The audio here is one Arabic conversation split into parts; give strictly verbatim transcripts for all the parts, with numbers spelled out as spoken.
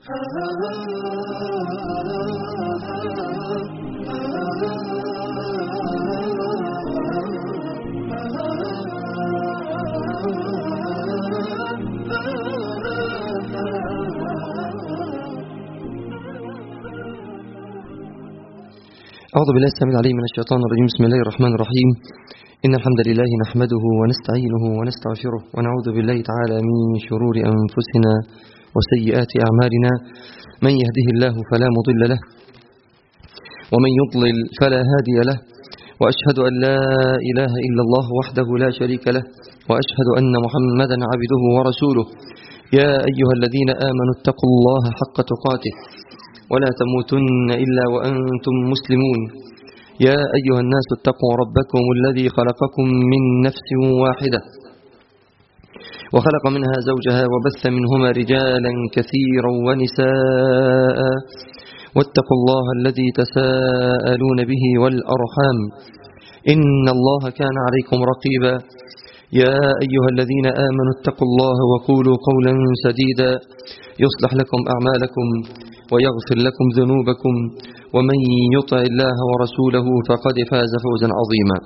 أعوذ بالله السميع العليم من الشيطان الرجيم. بسم الله الرحمن الرحيم. إن الحمد لله نحمده ونستعينه ونستغفره ونعوذ بالله تعالى من شرور أنفسنا وسيئات أعمالنا. من يهده الله فلا مضل له ومن يضلل فلا هادي له، وأشهد أن لا إله إلا الله وحده لا شريك له، وأشهد أن محمدا عبده ورسوله. يا أيها الذين آمنوا اتقوا الله حق تقاته ولا تموتن إلا وأنتم مسلمون. يا أيها الناس اتقوا ربكم الذي خلقكم من نفس واحدة وخلق منها زوجها وبث منهما رجالا كثيرا ونساء، واتقوا الله الذي تساءلون به والأرحام إن الله كان عليكم رقيبا. يا أيها الذين آمنوا اتقوا الله وقولوا قولا سديدا يصلح لكم أعمالكم ويغفر لكم ذنوبكم، ومن يطع الله ورسوله فقد فاز فوزا عظيما.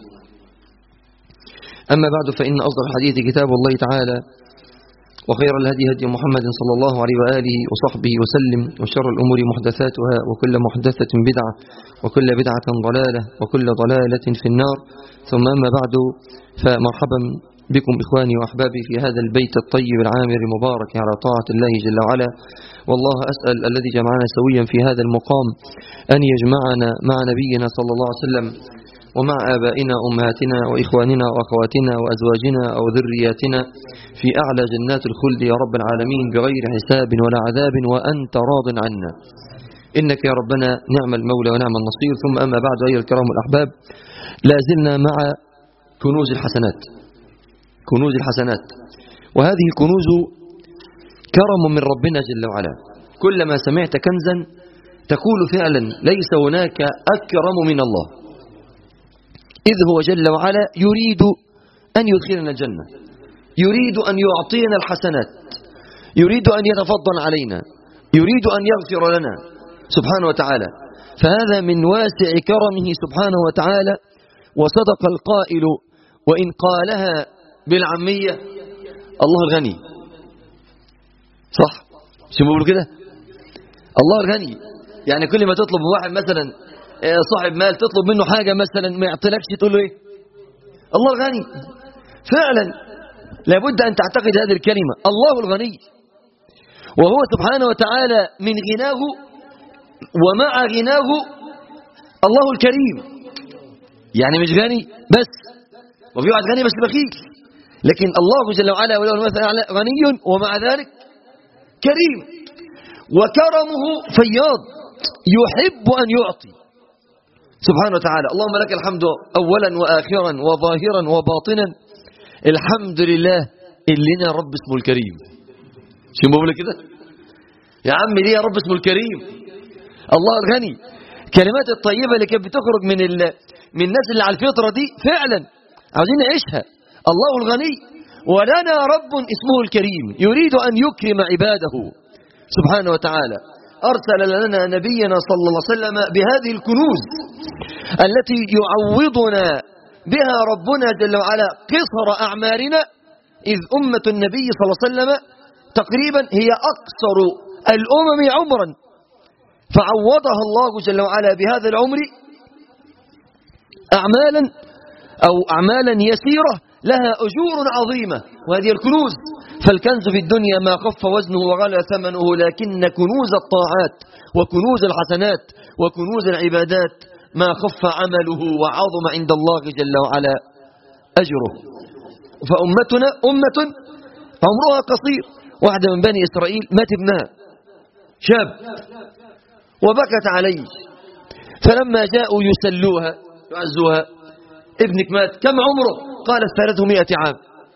أما بعد، فإن أصدق الحديث كتاب الله تعالى، وخير الهدي هدي محمد صلى الله عليه وآله وصحبه وسلم، وشر الأمور محدثاتها، وكل محدثة بدعة، وكل بدعة ضلالة، وكل ضلالة في النار. ثم أما بعد، فمرحبا بكم إخواني وأحبابي في هذا البيت الطيب العامر المبارك على طاعة الله جل وعلا. والله أسأل الذي جمعنا سويا في هذا المقام أن يجمعنا مع نبينا صلى الله عليه وسلم، ومع آبائنا أمهاتنا وإخواننا وأخواتنا وأزواجنا أو ذرياتنا في أعلى جنات الخلد يا رب العالمين، بغير حساب ولا عذاب، وأنت راض عنا إنك يا ربنا نعم المولى ونعم النصير. ثم أما بعد، أيها الكرام الأحباب، لا زلنا مع كنوز الحسنات. كنوز الحسنات، وهذه كنوز كرم من ربنا جل وعلا. كلما سمعت كنزا تقول فعلا ليس هناك أكرم من الله، إذ هو جل وعلا يريد أن يدخلنا الجنة، يريد أن يعطينا الحسنات، يريد أن يتفضل علينا، يريد أن يغفر لنا سبحانه وتعالى. فهذا من واسع كرمه سبحانه وتعالى. وصدق القائل وإن قالها بالعامية: الله الغني. صح؟ شو بقول كده؟ الله الغني، يعني كل ما تطلب واحد مثلا صاحب مال تطلب منه حاجة مثلا ما يعطيلكش تقول له ايه؟ الله الغني. فعلا لابد أن تعتقد هذه الكلمة، الله الغني، وهو سبحانه وتعالى من غناه ومع غناه الله الكريم. يعني مش غني بس، وفي واحد غني بس بخيل، لكن الله جل وعلا وله المثل الأعلى غني ومع ذلك كريم، وكرمه فياض يحب أن يعطي سبحانه وتعالى. اللهم لك الحمد أولا وآخرا وظاهرا وباطنا. الحمد لله اللي لنا رب اسمه الكريم. شو بقول كده يا عم؟ ليه يا رب اسمه الكريم؟ الله الغني. كلمات الطيبة اللي كانت بتخرج من ال... من الناس اللي على الفطرة دي فعلا عاوزين نعيشها. الله الغني ولنا رب اسمه الكريم يريد أن يكرم عباده سبحانه وتعالى. أرسل لنا نبينا صلى الله عليه وسلم بهذه الكنوز التي يعوضنا بها ربنا جل وعلا قصر أعمارنا، إذ أمة النبي صلى الله عليه وسلم تقريبا هي أقصر الأمم عمرا، فعوضها الله جل وعلا بهذا العمر أعمالا أو أعمالا يسيرة لها أجور عظيمة، وهذه الكنوز. فالكنز في الدنيا ما خف وزنه وغلى ثمنه، لكن كنوز الطاعات وكنوز الحسنات وكنوز العبادات ما خف عمله وعظم عند الله جل وعلا أجره. فأمتنا أمة عمرها قصير. واحدة من بني إسرائيل مات ابنها شاب وبكت عليه، فلما جاءوا يسلوها يعزوها: ابنك مات، كم عمره؟ قالت ثلاثمائة عام.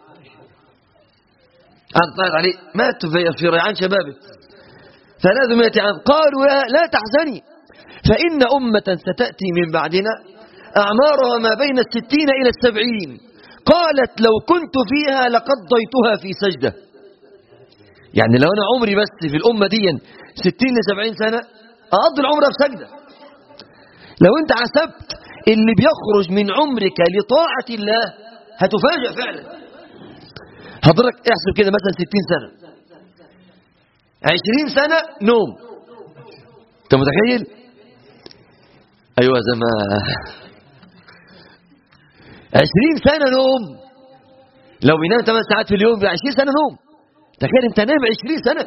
قالت عليه: مات في ريعان شبابه ثلاثمائة عام. قالوا: لا تحزني، فإن أمة ستأتي من بعدنا أعمارها ما بين الستين إلى السبعين. قالت: لو كنت فيها لقضيتها في سجدة. يعني لو أنا عمري بس في الأمة دي ستين لسبعين سنة أقضي العمر في سجدة. لو أنت حسبت اللي بيخرج من عمرك لطاعة الله هتفاجأ فعلا. حضرتك احسب كده مثلا ستين سنة، عشرين سنة نوم. أنت متخيل؟ أيوة زمان عشرين سنة نوم. لو بينام ثمان ساعات في اليوم بعشرين سنة نوم. تخيل أنت نام عشرين سنة.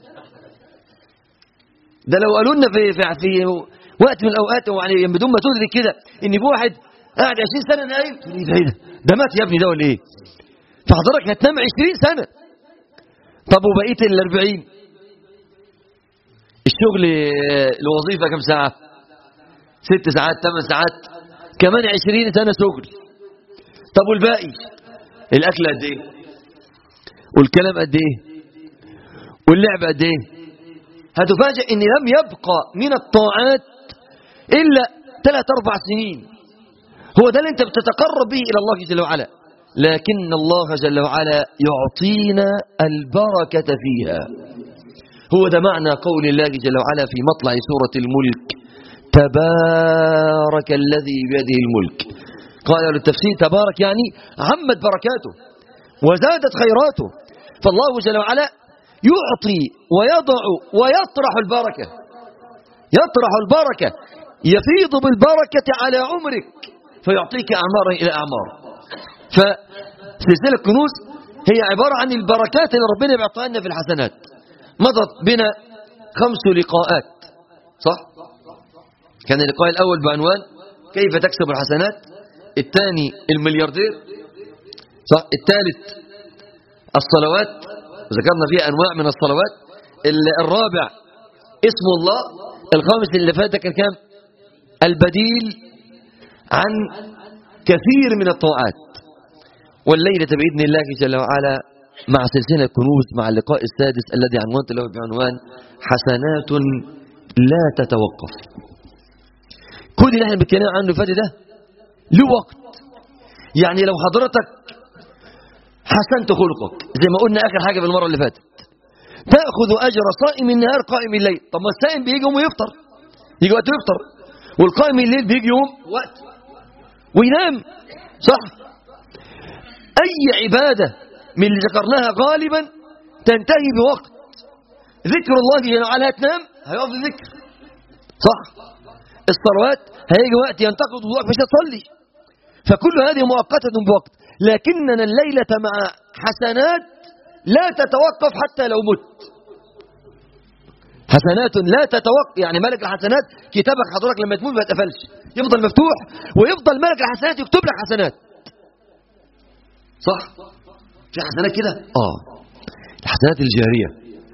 ده لو قالوا لنا في, في, في وقت من الأوقات يعني بدون ما تدرك كده إن في واحد قاعد عشرين سنة نايم، ايه ده؟ ده مات يا ابني ده ولا ايه؟ فحضرتك هتنام عشرين سنة. طب وبقية الأربعين الشغل الوظيفة كم ساعة؟ ست ساعات ثمان ساعات، كمان عشرين سنة شغل. طب والباقي الأكل قد ايه؟ والكلام قد ايه؟ واللعب قد ايه؟ هتفاجئ ان لم يبقى من الطاعات إلا ثلاث أربع سنين. هو ده اللي انت بتتقرب به إلى الله جل وعلا، لكن الله جل وعلا يعطينا البركة فيها. هو ده معنى قول الله جل وعلا في مطلع سورة الملك: تبارك الذي بيده الملك. قال للتفسير تبارك يعني عمت بركاته وزادت خيراته. فالله جل وعلا يعطي ويضع ويطرح البركة، يطرح البركة، يفيض بالبركة على عمرك فيعطيك أعمارا إلى أعمار. فسلسلة الكنوز هي عبارة عن البركات اللي ربنا بيعطيها لنا في الحسنات. مضت بنا خمس لقاءات، صح؟ كان اللقاء الأول بعنوان كيف تكسب الحسنات، الثاني الملياردير، صح؟ الثالث الصلوات، ذكرنا فيها أنواع من الصلوات. الرابع اسم الله. الخامس اللي فات كان كام؟ البديل عن كثير من الطاعات. والليلة بإذن الله جل وعلا مع سلسلة كنوز مع اللقاء السادس الذي عنوانت له بعنوان حسنات لا تتوقف. كل اللي احنا بنتكلم عنه فات ده له وقت. يعني لو حضرتك حسنت خلقك زي ما قلنا آخر حاجة في المرة اللي فاتت تأخذ أجر صائم النهار قائم الليل. طب ما الصائم بيجي يوم ويفطر، يجي وقت يفطر، والقائم الليل بيجي يوم وقت وينام، صح؟ أي عبادة من اللي ذكرناها غالبا تنتهي بوقت. ذكر الله جل وعلا تنام هيقف الذكر، صح؟ الصلوات هيجي وقت ينتقد الوقت مش هتصلي. فكل هذه مؤقتة بوقت. لكننا الليلة مع حسنات لا تتوقف حتى لو مت. حسنات لا تتوقف، يعني ملك الحسنات كتابك حضرتك لما تموت ما يتقفلش، يفضل مفتوح ويفضل ملك الحسنات يكتب لك حسنات، صح؟ في حسنات كده اه الحسنات الجارية.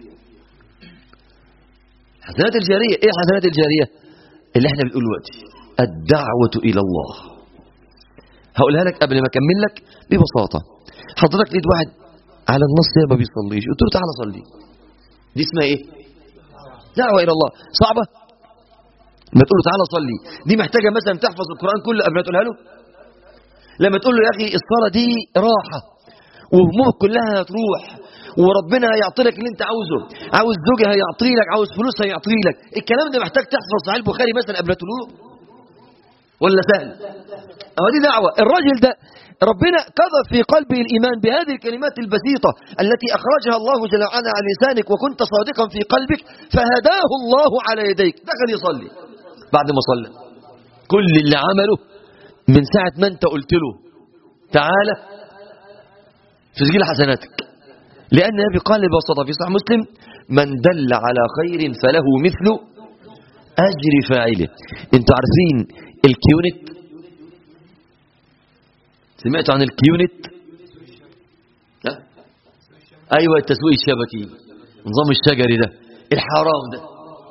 الحسنات الجارية ايه؟ الحسنات الجارية اللي احنا بنقول دلوقتي الدعوة إلى الله. هقولها لك قبل ما اكمل لك ببساطة. حضرتك لقيت واحد على النص ما بيصليش، قلت له تعالى صلي، دي اسمها ايه؟ دعوة إلى الله. صعبة؟ لما تقول له تعالى صلي دي محتاجة مثلا تحفظ القرآن كله قبل ما تقولها له؟ لما تقول له يا أخي الصلاة دي راحة وهمومك كلها هتروح وربنا هيعطي لك اللي انت عاوزه، عاوز زوجة هيعطي لك، عاوز فلوس هيعطي لك، الكلام ده محتاج تحفظ صحيح البخاري مثلا قبل ما تقول له ولا سهل؟ أهو دي دعوة. الراجل ده ربنا قذف في قلبه الإيمان بهذه الكلمات البسيطة التي أخرجها الله جل وعلا على لسانك وكنت صادقا في قلبك فهداه الله على يديك، دخل يصلي. بعد ما صلى كل اللي عمله من ساعة ما انت قلت له تعالى في سجل حسناتك، لأن النبي قال ببساطة في صحيح مسلم من دل على خير فله مثل أجر فاعله. انتوا عارفين الكيونت؟ سمعتوا عن الكيونت؟ لا؟ أيوة التسويق الشبكي، نظام الشجري ده الحرام ده.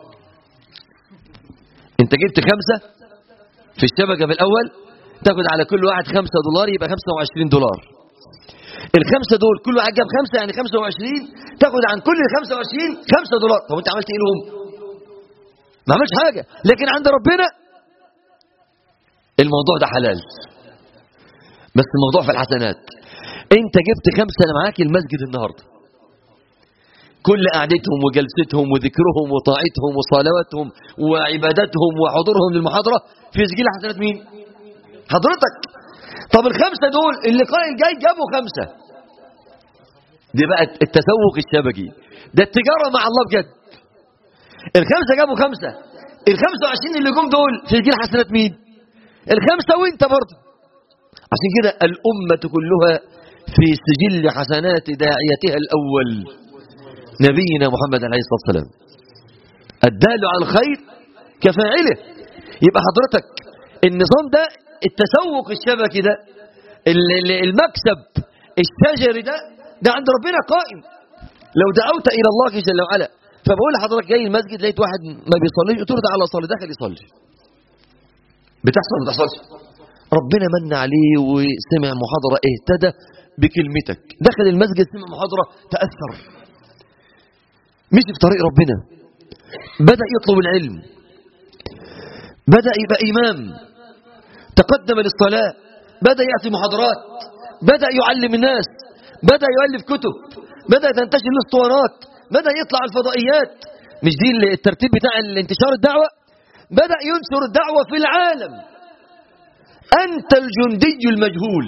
انت جبت خمسة في الشبكة في الأول تاخد على كل واحد خمسة دولار يبقى خمسة وعشرين دولار. الخمسة دول كل واحد جاب خمسة يعني خمسة وعشرين، تاخد عن كل خمسة وعشرين خمسة دولار. طب انت عملت ايه لهم؟ ما عملش حاجة. لكن عند ربنا الموضوع ده حلال. بس الموضوع في الحسنات. انت جبت خمسة، انا معاك المسجد النهاردة كل قعدتهم وجلستهم وذكرهم وطاعتهم وصلواتهم وعبادتهم وحضورهم للمحاضرة في سجل حسنات مين؟ حضرتك. طب الخمسة دول اللقاء الجاي جابوا خمسة، دي بقى التسوق الشبكي، ده التجارة مع الله بجد. الخمسة جابوا خمسة، الخمسة وعشرين اللي جم دول في سجل حسنات مين؟ الخمسة وانت برضه. عشان كده الأمة كلها في سجل حسنات داعيتها الأول نبينا محمد عليه الصلاة والسلام، الدال على الخير كفاعله. يبقى حضرتك النظام ده، التسوق الشبكي ده، المكسب الشجري ده، ده عند ربنا قائم لو دعوت إلى الله جل وعلا. فبقول لحضرتك جاي المسجد لقيت واحد ما بيصليش، قلت له تعالى صلي، دخل يصلي. بتحصل ما بتحصلش؟ ربنا من عليه وسمع محاضرة اهتدى بكلمتك، دخل المسجد سمع محاضرة تأثر، مشي في طريق ربنا، بدأ يطلب العلم، بدأ يبقى إمام، تقدم للصلاة، بدأ يأتي محاضرات، بدأ يعلم الناس، بدأ يؤلف كتب، بدأ تنتشر الاسطوانات، بدأ يطلع الفضائيات. مش دي الترتيب بتاع الانتشار الدعوة؟ بدأ ينشر الدعوة في العالم. أنت الجندي المجهول.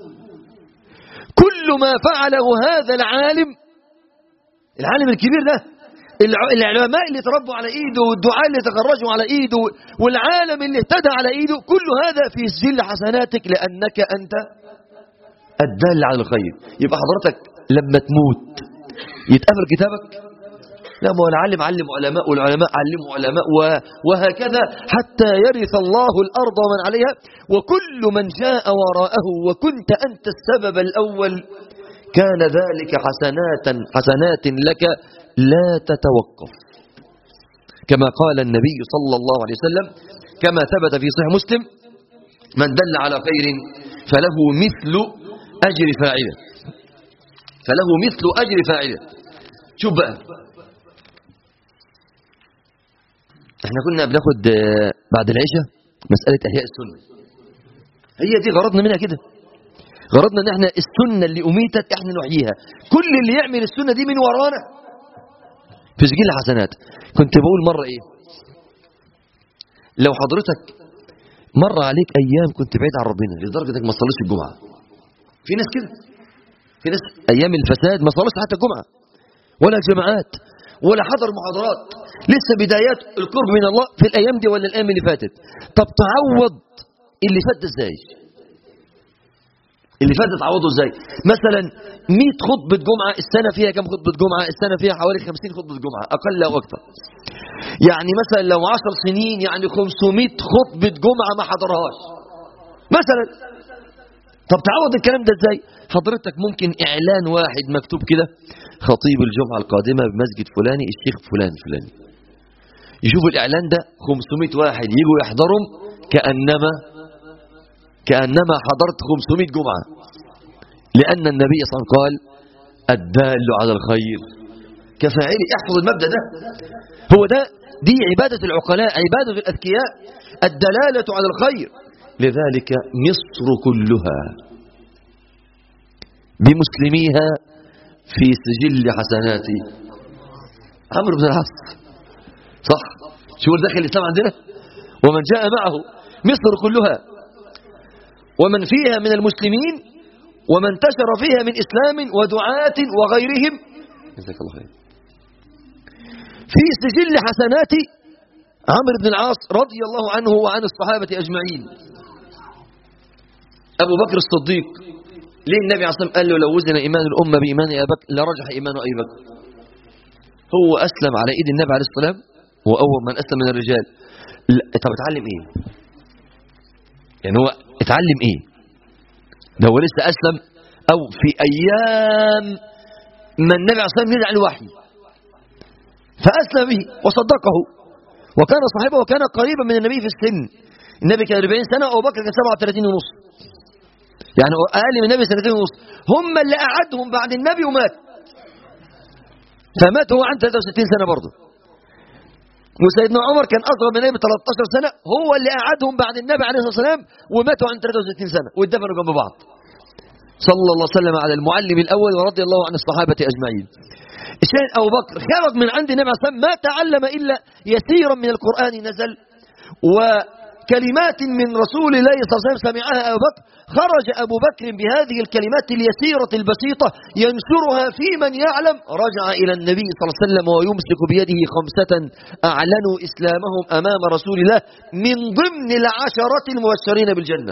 كل ما فعله هذا العالم، العالم الكبير ده، العلماء اللي تربوا على ايده والدعاء اللي تخرجوا على ايده والعالم اللي اهتدى على ايده، كل هذا في سجل حسناتك لأنك أنت الدال على الخير. يبقى حضرتك لما تموت يتقفل كتابك؟ لا، ما هو العالم علم علماء والعلماء علموا علماء وهكذا حتى يرث الله الأرض ومن عليها، وكل من جاء وراءه وكنت أنت السبب الأول كان ذلك حسنات حسنات لك لا تتوقف، كما قال النبي صلى الله عليه وسلم كما ثبت في صحيح مسلم: من دل على خير فله مثل أجر فاعله، فله مثل أجر فاعله. شوف بقى، احنا كنا بناخد بعد العشاء مسألة إحياء السنة، هي دي غرضنا منها كده، غرضنا ان احنا السنة اللي أميتت احنا نحييها. كل اللي يعمل السنة دي من ورانا في سجل حسنات. كنت بقول مرة ايه، لو حضرتك مر عليك ايام كنت بعيد عن ربنا لدرجة انك ما تصليش الجمعة، في ناس كده، في ناس ايام الفساد ما صلوش حتى الجمعة ولا الجماعات ولا حضر محاضرات، لسه بدايات القرب من الله في الايام دي ولا الايام اللي فاتت. طب تعوض اللي فات ازاي؟ اللي فات تعوضه ازاي؟ مثلا مئة خطبة جمعة، السنة فيها كم خطبة جمعة؟ السنة فيها حوالي خمسين خطبة جمعة اقل او اكثر. يعني مثلا لو عشر سنين يعني خمسمئة خطبة جمعة ما حضرهاش مثلا. طب تعوض الكلام ده ازاي؟ حضرتك ممكن اعلان واحد مكتوب كده: خطيب الجمعة القادمة بمسجد فلاني الشيخ فلان فلاني، يشوف الاعلان ده خمسمئة واحد يجوا يحضرهم، كأنما كأنما حضرت خمسمئة جمعة، لأن النبي صلى الله عليه وسلم قال: الدال على الخير كفاعله. احفظ المبدأ ده، هو ده، دي عبادة العقلاء، عبادة الأذكياء، الدلالة على الخير. لذلك مصر كلها بمسلميها في سجل حسنات عمرو بن العاص، صح؟ شو داخل الإسلام عندنا؟ ومن جاء معه، مصر كلها ومن فيها من المسلمين ومن انتشر فيها من إسلام ودعاة وغيرهم، جزاك الله خير، في سجل حسنات عمرو بن العاص رضي الله عنه وعن الصحابة أجمعين. أبو بكر الصديق، ليه النبي عليه الصلاة والسلام قال له: لو وزن إيمان الأمة بإيمان أبي بكر لرجح إيمان أبي بكر؟ هو أسلم على إيد النبي عليه الصلاة والسلام، وأول من أسلم من الرجال. طب اتعلم إيه؟ يعني هو اتعلم إيه؟ ده هو لسه أسلم أو في أيام ما النبي عليه الصلاة والسلام نزل الوحي، فأسلم به وصدقه وكان صاحبه وكان قريبا من النبي في السن. النبي كان أربعين سنة وأبو بكر كان سبعة وثلاثين ونص، يعني أقل من النبي سنتين ونص. هم اللي قعدهم بعد النبي ومات، فمات هو عنده ثلاثة وستين سنة برضه. وسيدنا عمر كان أصغر من النبي ب ثلاثة عشر سنة، هو اللي قعدهم بعد النبي عليه الصلاة والسلام وماتوا عند ثلاثة وستين سنة واتدفنوا جنب بعض. صلى الله عليه وسلم على المعلم الأول ورضي الله عن الصحابة أجمعين. الشاهد أبو بكر خرج من عند النبي عليه الصلاة والسلام ما تعلم إلا يسيرا من القرآن نزل، وكلمات من رسول الله صلى الله عليه وسلم سمعها أبو بكر. خرج أبو بكر بهذه الكلمات اليسيرة البسيطة ينشرها في من يعلم، رجع إلى النبي صلى الله عليه وسلم ويمسك بيده خمسة أعلنوا إسلامهم أمام رسول الله من ضمن العشرة المبشرين بالجنة.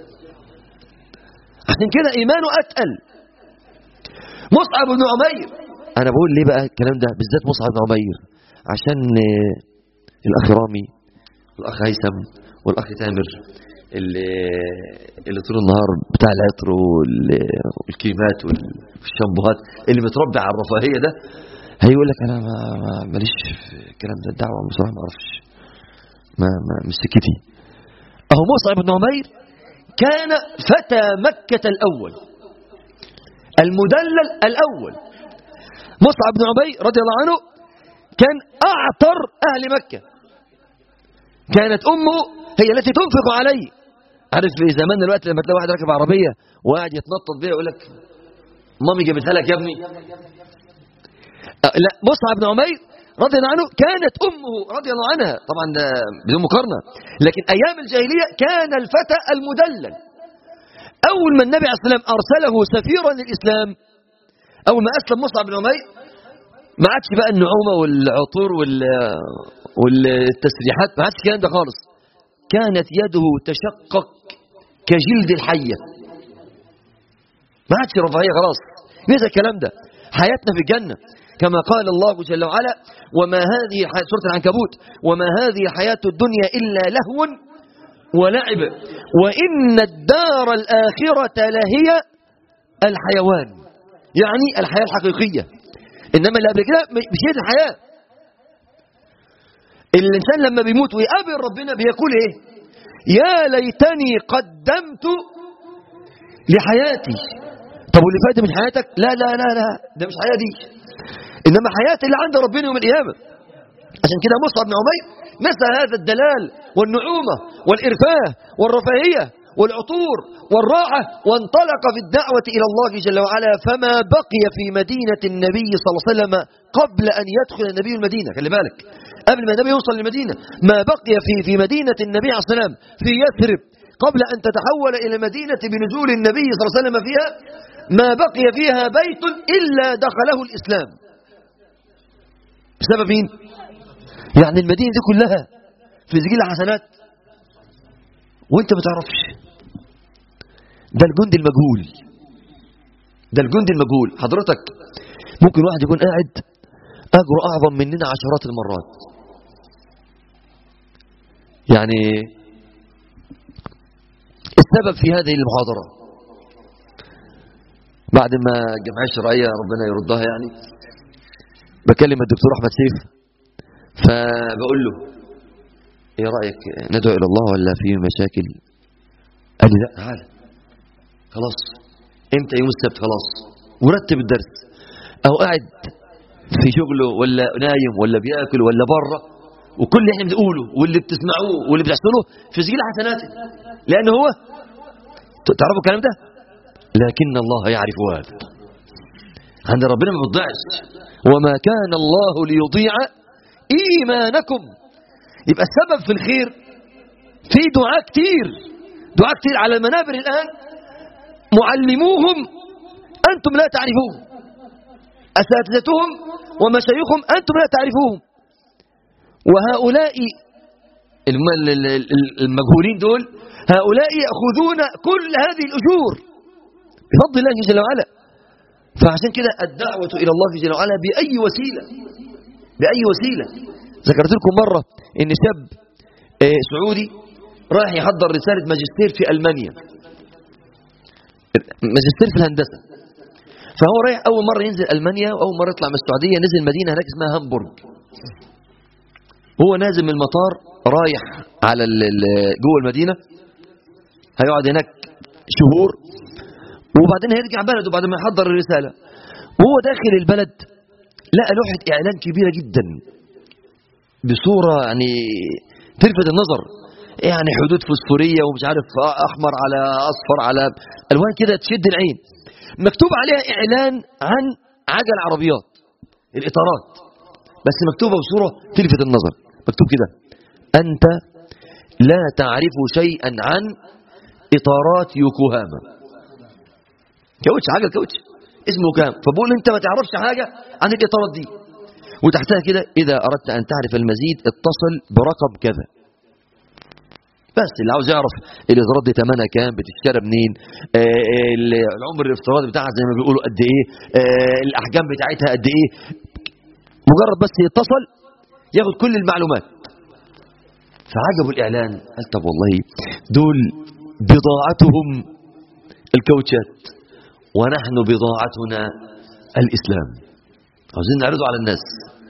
عشان كده إيمانه أتقل. مصعب بن عمير، أنا بقول ليه بقى الكلام ده بالذات مصعب بن عمير؟ عشان الأخ رامي والأخ هيثم والأخ تامر اللي, اللي طول النهار بتاع العطر والكريمات والشامبوهات اللي متربع على الرفاهية ده، هيقول لك أنا ما ماليش في الكلام ده، الدعوة بصراحة ما أعرفش، ما, ما مش سكتي. أهو مصعب بن عمير كان فتى مكة الأول، المدلل الأول. مصعب بن عمير رضي الله عنه كان أعطر أهل مكة، كانت أمه هي التي تنفق عليه. عارف في زمان الوقت لما تلاقي واحد راكب عربية وقاعد يتنطط بيها يقول لك مامي جابتها لك يا ابني. لا، مصعب بن عمير رضي الله عنه كانت أمه رضي الله عنها، طبعا بدون مقارنة، لكن أيام الجاهلية كان الفتى المدلل. أول ما النبي عليه الصلاة والسلام أرسله سفيرا للإسلام، أول ما أسلم مصعب بن عمير ما عادش بقى النعومة والعطور والتسريحات، ما عادش الكلام ده خالص. كانت يده تشقق كجلد الحية، ما عادش رفاهية خلاص. ليس الكلام ده، حياتنا في الجنة كما قال الله جل وعلا: وما هذه سورة العنكبوت: وما هذه حياة الدنيا إلا لهو ولعب وإن الدار الآخرة لهي الحيوان. يعني الحياة الحقيقية، إنما اللي قبل كده مش هي الحياة. الإنسان لما بيموت ويقابل ربنا بيقول إيه؟ يا ليتني قدمت لحياتي. طب واللي فات من حياتك؟ لا لا لا لا، ده مش حياة دي، إنما حياة اللي عند ربنا يوم القيامة. عشان كده مصعب بن عمير نسى هذا الدلال والنعومة والإرفاه والرفاهية والعطور والراحة، وانطلق في الدعوة إلى الله جل وعلا. فما بقي في مدينة النبي صلى الله عليه وسلم قبل أن يدخل النبي المدينة، خلي بالك قبل ما النبي يوصل للمدينة، ما بقي في في مدينة النبي عليه الصلاة والسلام في يثرب قبل أن تتحول إلى مدينة بنزول النبي صلى الله عليه وسلم فيها، ما بقي فيها بيت إلا دخله الإسلام. بسبب مين؟ يعني المدينة دي كلها في سجل حسنات وانت ما تعرفش. ده الجند المجهول، ده الجند المجهول. حضرتك ممكن واحد يكون قاعد أجره أعظم مننا عشرات المرات. يعني السبب في هذه المحاضرة بعد ما الجمعية الشرعية ربنا يردها، يعني بكلم الدكتور أحمد سيف فبقول له ايه رأيك ندعو إلى الله ولا في مشاكل؟ قال لي لا تعالى خلاص، امتى؟ يوم السبت خلاص، ورتب الدرس. او قاعد في شغله ولا نايم ولا بياكل ولا بره، وكل اللي احنا بنقوله واللي بتسمعوه واللي بتحصله في سجل حسناته، لان هو تعرفوا الكلام ده، لكن الله يعرف هذا. عند ربنا ما بتضيعش، وما كان الله ليضيع ايمانكم. يبقى السبب في الخير في دعاء كتير، دعاء كتير على المنابر الآن. معلموهم أنتم لا تعرفوهم، أساتذتهم ومشايخهم أنتم لا تعرفوهم. وهؤلاء المجهولين دول، هؤلاء يأخذون كل هذه الأجور بفضل الله جل وعلا. فعشان كده الدعوة إلى الله جل وعلا بأي وسيلة، بأي وسيلة. ذكرت لكم مرة إن شاب سعودي راح يحضر رسالة ماجستير في ألمانيا، ماجستير في الهندسة. فهو رايح أول مرة ينزل ألمانيا، وأول مرة يطلع من السعودية نزل مدينة هناك اسمها هامبورغ. هو نازل من المطار رايح على جوه المدينة، هيقعد هناك شهور وبعدين هيرجع بلده بعد ما يحضر الرسالة. وهو داخل البلد لقى لوحة إعلان كبيرة جدا بصورة يعني تلفت النظر، يعني حدود فوسفورية ومش عارف أحمر على أصفر على ألوان كده تشد العين، مكتوب عليها إعلان عن عجل عربيات. الإطارات، بس مكتوبة بصورة تلفت النظر. مكتوب كده: أنت لا تعرف شيئا عن إطارات يوكوهاما. كاوتش، حاجة كاوتش اسمه يوكوهاما. فبقول أنت ما تعرفش حاجة عن الإطارات دي. وتحتها كده: إذا أردت أن تعرف المزيد اتصل برقم كذا. بس اللي عاوز يعرف الإطارات دي ثمنها كام، بتشترى منين، آه العمر الافتراضي بتاعها زي ما بيقولوا قد إيه، آه الأحجام بتاعتها قد إيه، مجرد بس يتصل ياخد كل المعلومات. فعجبوا الإعلان، قال طب والله دول بضاعتهم الكاوتشات ونحن بضاعتنا الإسلام، عاوزين نعرضه على الناس.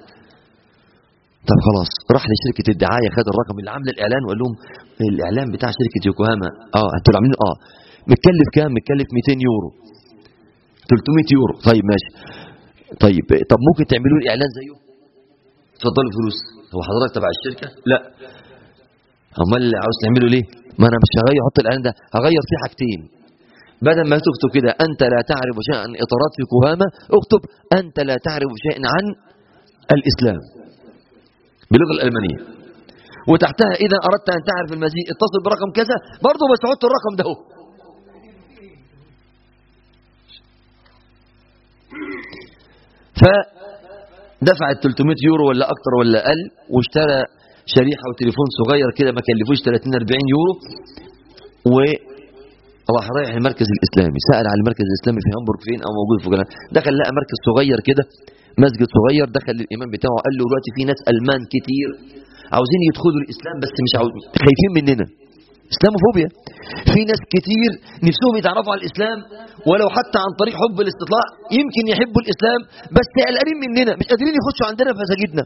طب خلاص، راح لشركة الدعاية، خد الرقم اللي عامله الإعلان وقال لهم الإعلان بتاع شركة يوكوهاما اه انتوا عاملين اه متكلف كام؟ متكلف مئتين يورو، ثلاثمئة يورو. طيب ماشي، طيب طب ممكن تعملوا لي إعلان زيه؟ اتفضلوا فلوس. هو حضرتك تبع الشركة؟ لا. امال عاوز تعمله ليه؟ ما انا مش هغير احط الإعلان ده، هغير فيه حاجتين. بدل ما تكتب كده أنت لا تعرف شيئا عن إطارات يوكوهاما، اكتب أنت لا تعرف شيئا عن الإسلام باللغة الألمانية. وتحتها: إذا أردت أن تعرف المزيد اتصل برقم كذا. برضه بس حط الرقم ده هو. فدفع ثلاثمئة يورو ولا أكتر ولا أقل، واشترى شريحة وتليفون صغير كده ما كلفوش ثلاثين أربعين يورو. و راح رايح المركز الإسلامي، سأل على المركز الإسلامي في هامبورغ فين أو موجود في فلان. دخل لقى مركز صغير كده، مسجد صغير. دخل للإمام بتاعه قال له دلوقتي في ناس ألمان كتير عاوزين يدخلوا الإسلام بس مش عاوزين، خايفين مننا، إسلاموفوبيا. في ناس كتير نفسهم يتعرفوا على الإسلام ولو حتى عن طريق حب الاستطلاع، يمكن يحبوا الإسلام بس قلقانين مننا، مش قادرين يخشوا عندنا في مساجدنا.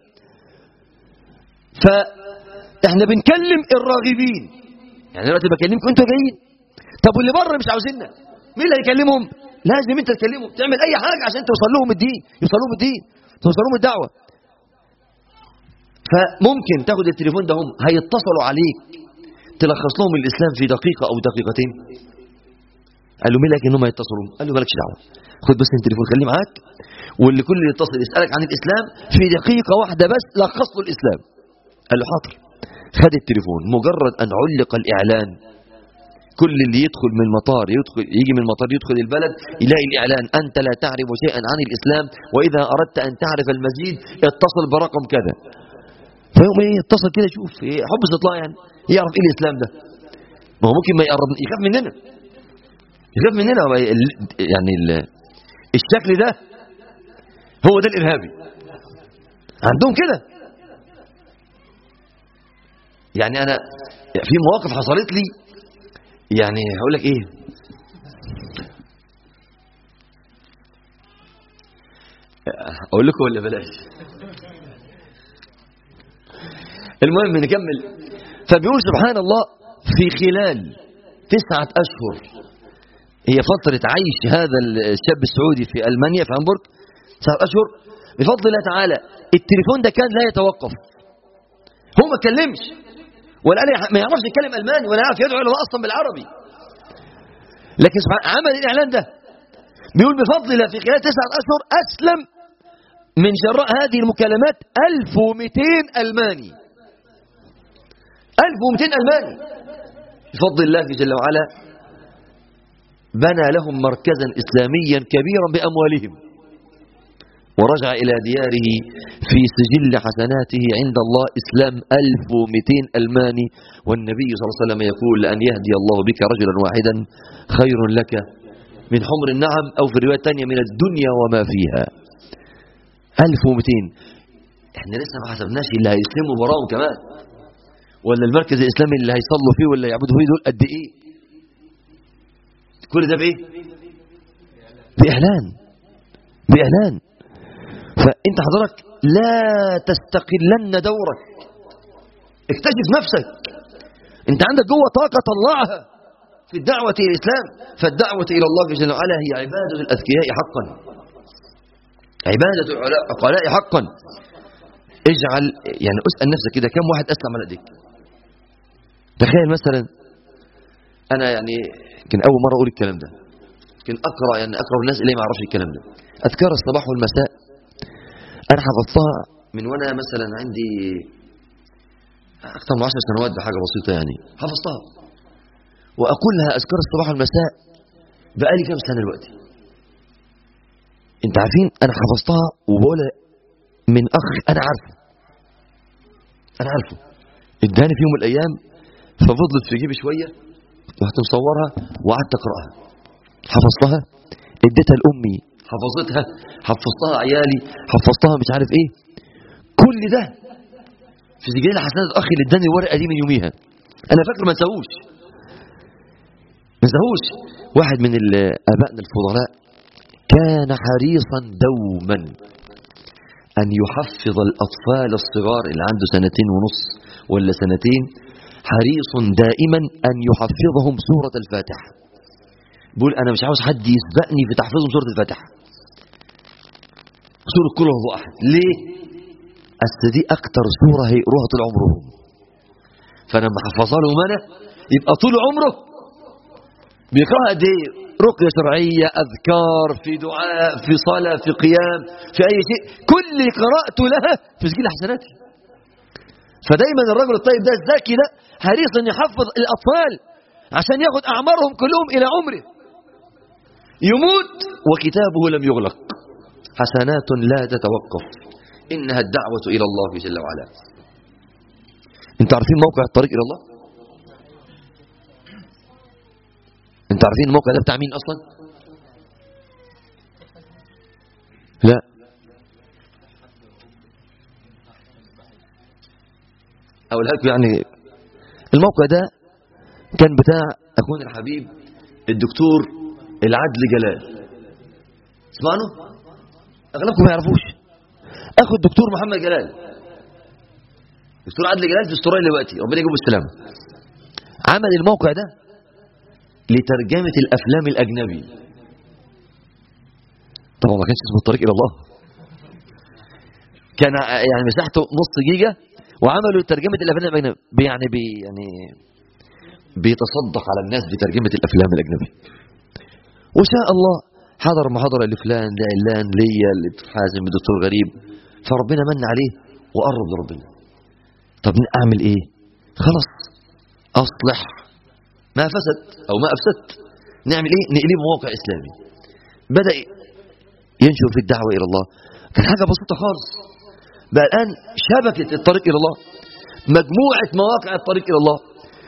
فإحنا بنكلم الراغبين، يعني دلوقتي بكلمكم أنتوا جايين. طب واللي بره مش عاوزيننا، مين اللي هيكلمهم؟ لازم انت تكلمهم، تعمل اي حاجه عشان توصل لهم الدين، يوصل لهم الدين، توصل لهم الدعوه. فممكن تاخد التليفون ده، هم هيتصلوا عليك تلخص لهم الاسلام في دقيقه او دقيقتين. قال له مين لك انهم هيتصلوا؟ قال له مالكش دعوه، خد بس التليفون خليه معاك، واللي كل اللي يتصل يسالك عن الاسلام في دقيقه واحده بس لخص له الاسلام. قال له حاضر. خد التليفون، مجرد ان علق الاعلان كل اللي يدخل من المطار يدخل يجي من المطار يدخل البلد يلاقي الإعلان: أنت لا تعرف شيئا عن الإسلام وإذا أردت أن تعرف المزيد اتصل برقم كذا. فيوم ايه يتصل كده يشوف إيه، حب استطلاع يعني، يعرف إيه الإسلام ده. ما هو ممكن ما يقرب، يخاف مننا يخاف مننا يعني الشكل ده هو ده الإرهابي عندهم كده. يعني أنا في مواقف حصلت لي، يعني هقول لك ايه، اقول لكم ولا بلاش؟ المهم نكمل. فبيقول سبحان الله في خلال تسعة اشهر، هي فترة عيش هذا الشاب السعودي في المانيا في هامبورغ تسعة اشهر، بفضل الله تعالى التليفون ده كان لا يتوقف. هو ما اتكلمش ولا ما يعرفش يتكلم الماني ولا يعرف يدعو الى الله اصلا بالعربي، لكن سبحان عمل الاعلان ده. بيقول بفضل الله في خلال تسعة اشهر اسلم من جراء هذه المكالمات ألف ومئتين الماني. ألف ومئتين الماني بفضل الله جل وعلا. بنى لهم مركزا اسلاميا كبيرا باموالهم، ورجع إلى دياره في سجل حسناته عند الله إسلام ألف ومئتين ألماني. والنبي صلى الله عليه وسلم يقول: لأن يهدي الله بك رجلا واحدا خير لك من حمر النعم، أو في الرواية الثانية من الدنيا وما فيها. ألف ومئتين. احنا لسه ما حسبناش اللي هيسلموا وراهم كمان، ولا المركز الإسلامي اللي هيصلوا فيه ولا يعبدوا فيه دول قد إيه. كل ده بإيه؟ بإعلان بإعلان. فأنت حضرتك لا تستقلن دورك، اكتشف نفسك. أنت عندك جوه طاقة طلعها في الدعوة إلى الإسلام. فالدعوة إلى الله جل وعلا هي عبادة الأذكياء حقا، عبادة العقلاء حقا. اجعل يعني اسأل نفسك كده، كم واحد أسلم على ايديك؟ تخيل مثلا أنا يعني كان أول مرة أقول الكلام ده، كان أقرأ يعني أقرب الناس إليه ما أعرفش الكلام ده. أذكار الصباح والمساء أنا حفظتها من وأنا مثلا عندي أكثر من عشر سنوات بحاجة بسيطة يعني، حفظتها وأقولها أذكار الصباح والمساء بقالي كام سنة دلوقتي. أنت عارفين أنا حفظتها وبقول من أخ أنا عارفه أنا عارفه اداني في يوم من الأيام، ففضلت في جيبي شوية رحت مصورها وقعدت أقرأها. حفظتها اديتها لأمي حفظتها، حفظتها عيالي، حفظتها مش عارف إيه. كل ده في سجل حسنات أخي اللي اداني الورقة دي من يوميها. أنا فاكر ما نساهوش ما نساهوش. واحد من آبائنا الفضلاء كان حريصا دوما أن يحفظ الأطفال الصغار اللي عنده سنتين ونص ولا سنتين، حريص دائما أن يحفظهم سورة الفاتحة. بقول أنا مش عاوز حد يسبقني في تحفيظهم سورة الفاتحة، سورة كل هو أحد. ليه؟ أصل دي أكتر سورة هيقروها طول عمرهم، فأنا لما حفظها لهم أنا يبقى طول عمره بيقرأها قد إيه؟ رقية شرعية، أذكار، في دعاء، في صلاة، في قيام، في أي شيء، كل قراءته لها في سجل حسناتي. فدايما الرجل الطيب ده الذكي ده حريص أن يحفظ الأطفال عشان ياخد أعمارهم كلهم إلى عمره، يموت وكتابه لم يغلق. حسنات لا تتوقف، إنها الدعوة إلى الله جل وعلا. أنت عارفين موقع الطريق إلى الله؟ أنت عارفين الموقع ده بتاع مين أصلا؟ لا، أقولها لكم يعني. الموقع ده كان بتاع أخونا الحبيب الدكتور العدل جلال. اسمعوا، أغلبكم ما يعرفوش. أخو الدكتور محمد جلال، دكتور عدل جلال في استراليا دلوقتي، ربنا يجيبه بالسلامة. عمل الموقع ده لترجمة الأفلام الأجنبي. طبعا ما كانش اسمه الطريق إلى الله، كان يعني مساحته نص جيجا، وعملوا ترجمة الأفلام الأجنبي. يعني بي يعني بيتصدق على الناس بترجمة الأفلام الأجنبي. وشاء الله حضر محاضرة لفلان لعلان ليا لحازم الدكتور غريب، فربنا من عليه وقرب لربنا. طب أعمل إيه؟ خلاص أصلح ما فسد أو ما أفسدت. نعمل إيه؟ نقلب موقع إسلامي. بدأ ينشر في الدعوة إلى الله. كان حاجة بسيطة خالص. بقى الآن شبكة الطريق إلى الله، مجموعة مواقع الطريق إلى الله.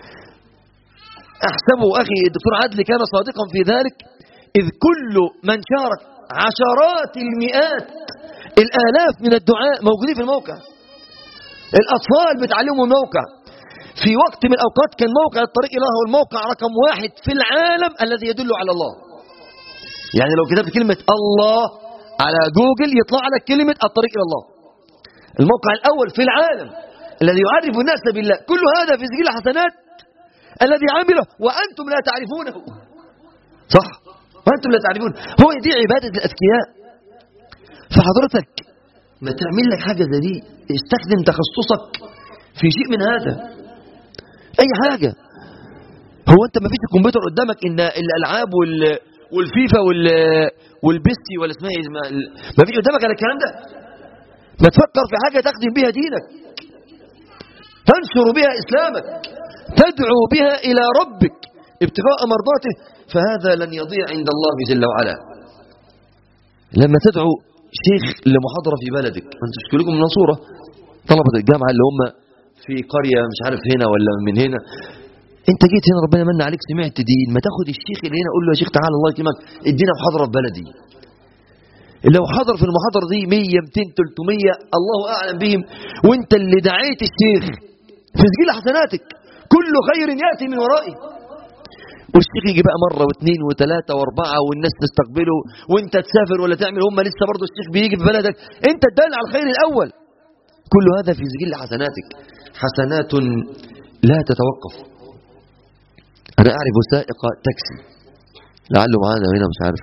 أحسبه أخي الدكتور عدلي كان صادقا في ذلك، إذ كل من شارك عشرات المئات الآلاف من الدعاء موجودين في الموقع. الأطفال بتعلموا الموقع. في وقت من الأوقات كان موقع الطريق إلى الله هو الموقع رقم واحد في العالم الذي يدل على الله. يعني لو كتبت كلمة الله على جوجل يطلع لك كلمة الطريق إلى الله. الموقع الأول في العالم الذي يعرف الناس بالله. كل هذا في سجل حسنات الذي عمله وأنتم لا تعرفونه. صح؟ وأنتم لا تعرفون. هو دي عبادة الأذكياء. فحضرتك ما تعمل لك حاجة زي دي، استخدم تخصصك في شيء من هذا، أي حاجة. هو أنت ما فيش الكمبيوتر قدامك إن الألعاب والفيفا والبيستي ولا اسمها إيه، ما فيش قدامك على الكلام ده. ما تفكر في حاجة تخدم بها دينك، تنشر بها إسلامك، تدعو بها إلى ربك ابتغاء مرضاته، فهذا لن يضيع عند الله جل وعلا. لما تدعو شيخ لمحاضرة في بلدك، أنتم كلكم من منصورة، طلبة الجامعة اللي هم في قرية مش عارف هنا ولا من هنا، أنت جيت هنا ربنا من عليك سمعت دين، ما تاخد الشيخ اللي هنا قول له يا شيخ تعالى الله يكرمك ادينا محاضرة في بلدي. لو حضر في المحاضرة دي مية مئتين ثلاثمية الله أعلم بهم، وانت اللي دعيت الشيخ في سجل حسناتك، كل خير يأتي من ورائه. والشيخ يجي بقى مرة واثنين وثلاثة واربعة والناس تستقبله، وانت تسافر ولا تعمل، هم لسه برضه الشيخ بيجي في بلدك، انت تدل على الخير الأول. كل هذا في سجل حسناتك، حسنات لا تتوقف. أنا أعرف سائق تاكسي لعله معانا هنا مش عارف،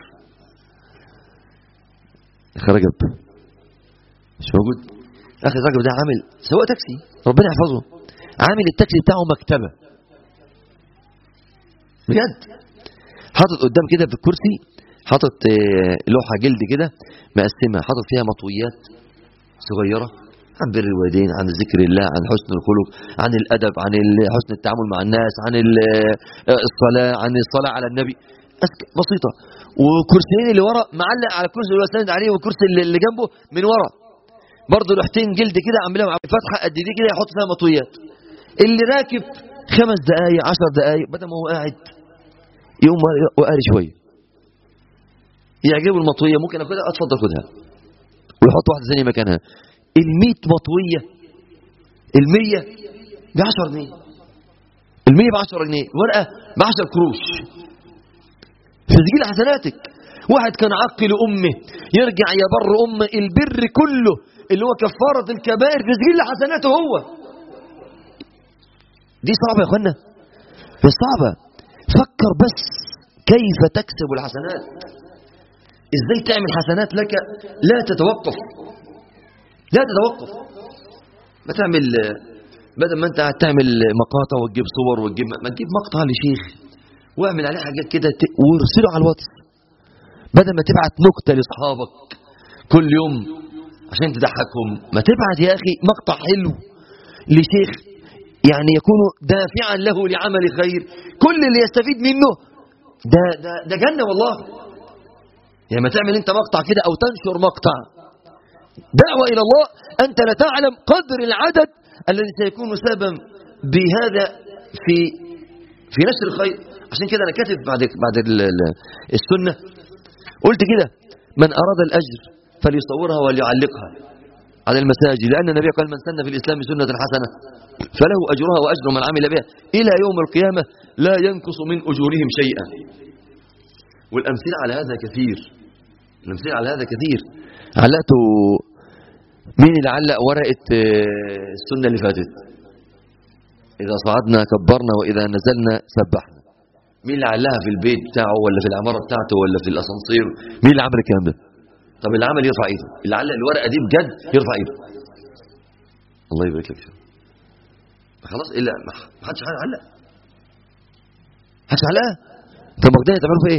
أخي رجب مش موجود. أخي رجب ده عامل سواق تاكسي ربنا يحفظه، عامل التاكسي بتاعه مكتبة بجد. حاطط قدام كده في الكرسي، حاطط لوحة جلد كده مقسمة، حاطط فيها مطويات صغيرة، عن بر الوالدين، عن ذكر الله، عن حسن الخلق، عن الأدب، عن حسن التعامل مع الناس، عن الصلاة، عن الصلاة على النبي، بسيطة. وكرسيين اللي ورا معلق على الكرسي اللي هو ساند عليه، والكرسي اللي جنبه من ورا برضه لوحتين جلد كده عاملين فتحة قد دي كده يحط فيها مطويات. اللي راكب خمس دقايق عشر دقايق بدل ما هو قاعد يقوم وقاري شوية، يعجبه المطوية ممكن اخدها، اتفضل خدها، ويحط واحدة ثانية مكانها. المية مطوية، المية بعشر جنيه، المية بعشر جنيه، ورقة بعشر كروش في تسجيل حسناتك. واحد كان عقل أمه يرجع يبر أمه، البر كله اللي هو كفارة الكبائر في تسجيل حسناته هو. دي صعبة يا اخوانا، بس صعبة. فكر بس كيف تكسب الحسنات، ازاي تعمل حسنات لك لا تتوقف، لا تتوقف. ما تعمل بدل ما انت قاعد تعمل مقاطع وتجيب صور وتجيب، ما تجيب مقطع لشيخ واعمل عليه حاجات كده وارسله على الواتس، بدل ما تبعت نكته لاصحابك كل يوم عشان تضحكهم. ما تبعت يا اخي مقطع حلو لشيخ يعني يكون دافعا له لعمل خير، كل اللي يستفيد منه ده ده ده جنه والله. يعني ما تعمل انت مقطع كده او تنشر مقطع دعوة إلى الله، أنت لا تعلم قدر العدد الذي سيكون سببا بهذا في في نشر الخير. عشان كده أنا كاتب بعد بعد السنة قلت كده: من أراد الأجر فليصورها وليعلقها على المساجد، لأن النبي قال: من سن في الإسلام سنة حسنة فله أجرها وأجر من عمل بها إلى يوم القيامة لا ينقص من أجورهم شيئا. والأمثلة على هذا كثير، الأمثلة على هذا كثير. علقته مين اللي علق ورقة السنة اللي فاتت؟ إذا صعدنا كبرنا وإذا نزلنا سبحنا. مين اللي علقها في البيت بتاعه ولا في العمارة بتاعته ولا في الأسانسير؟ مين اللي عمل الكلام ده؟ طب اللي عمل يرفع ايده، اللي علق الورقة دي بجد يرفع ايده. الله يبارك لك. خلاص إلا ما حدش علق، ما حدش علقها. طب مقدار تعملوا في ايه؟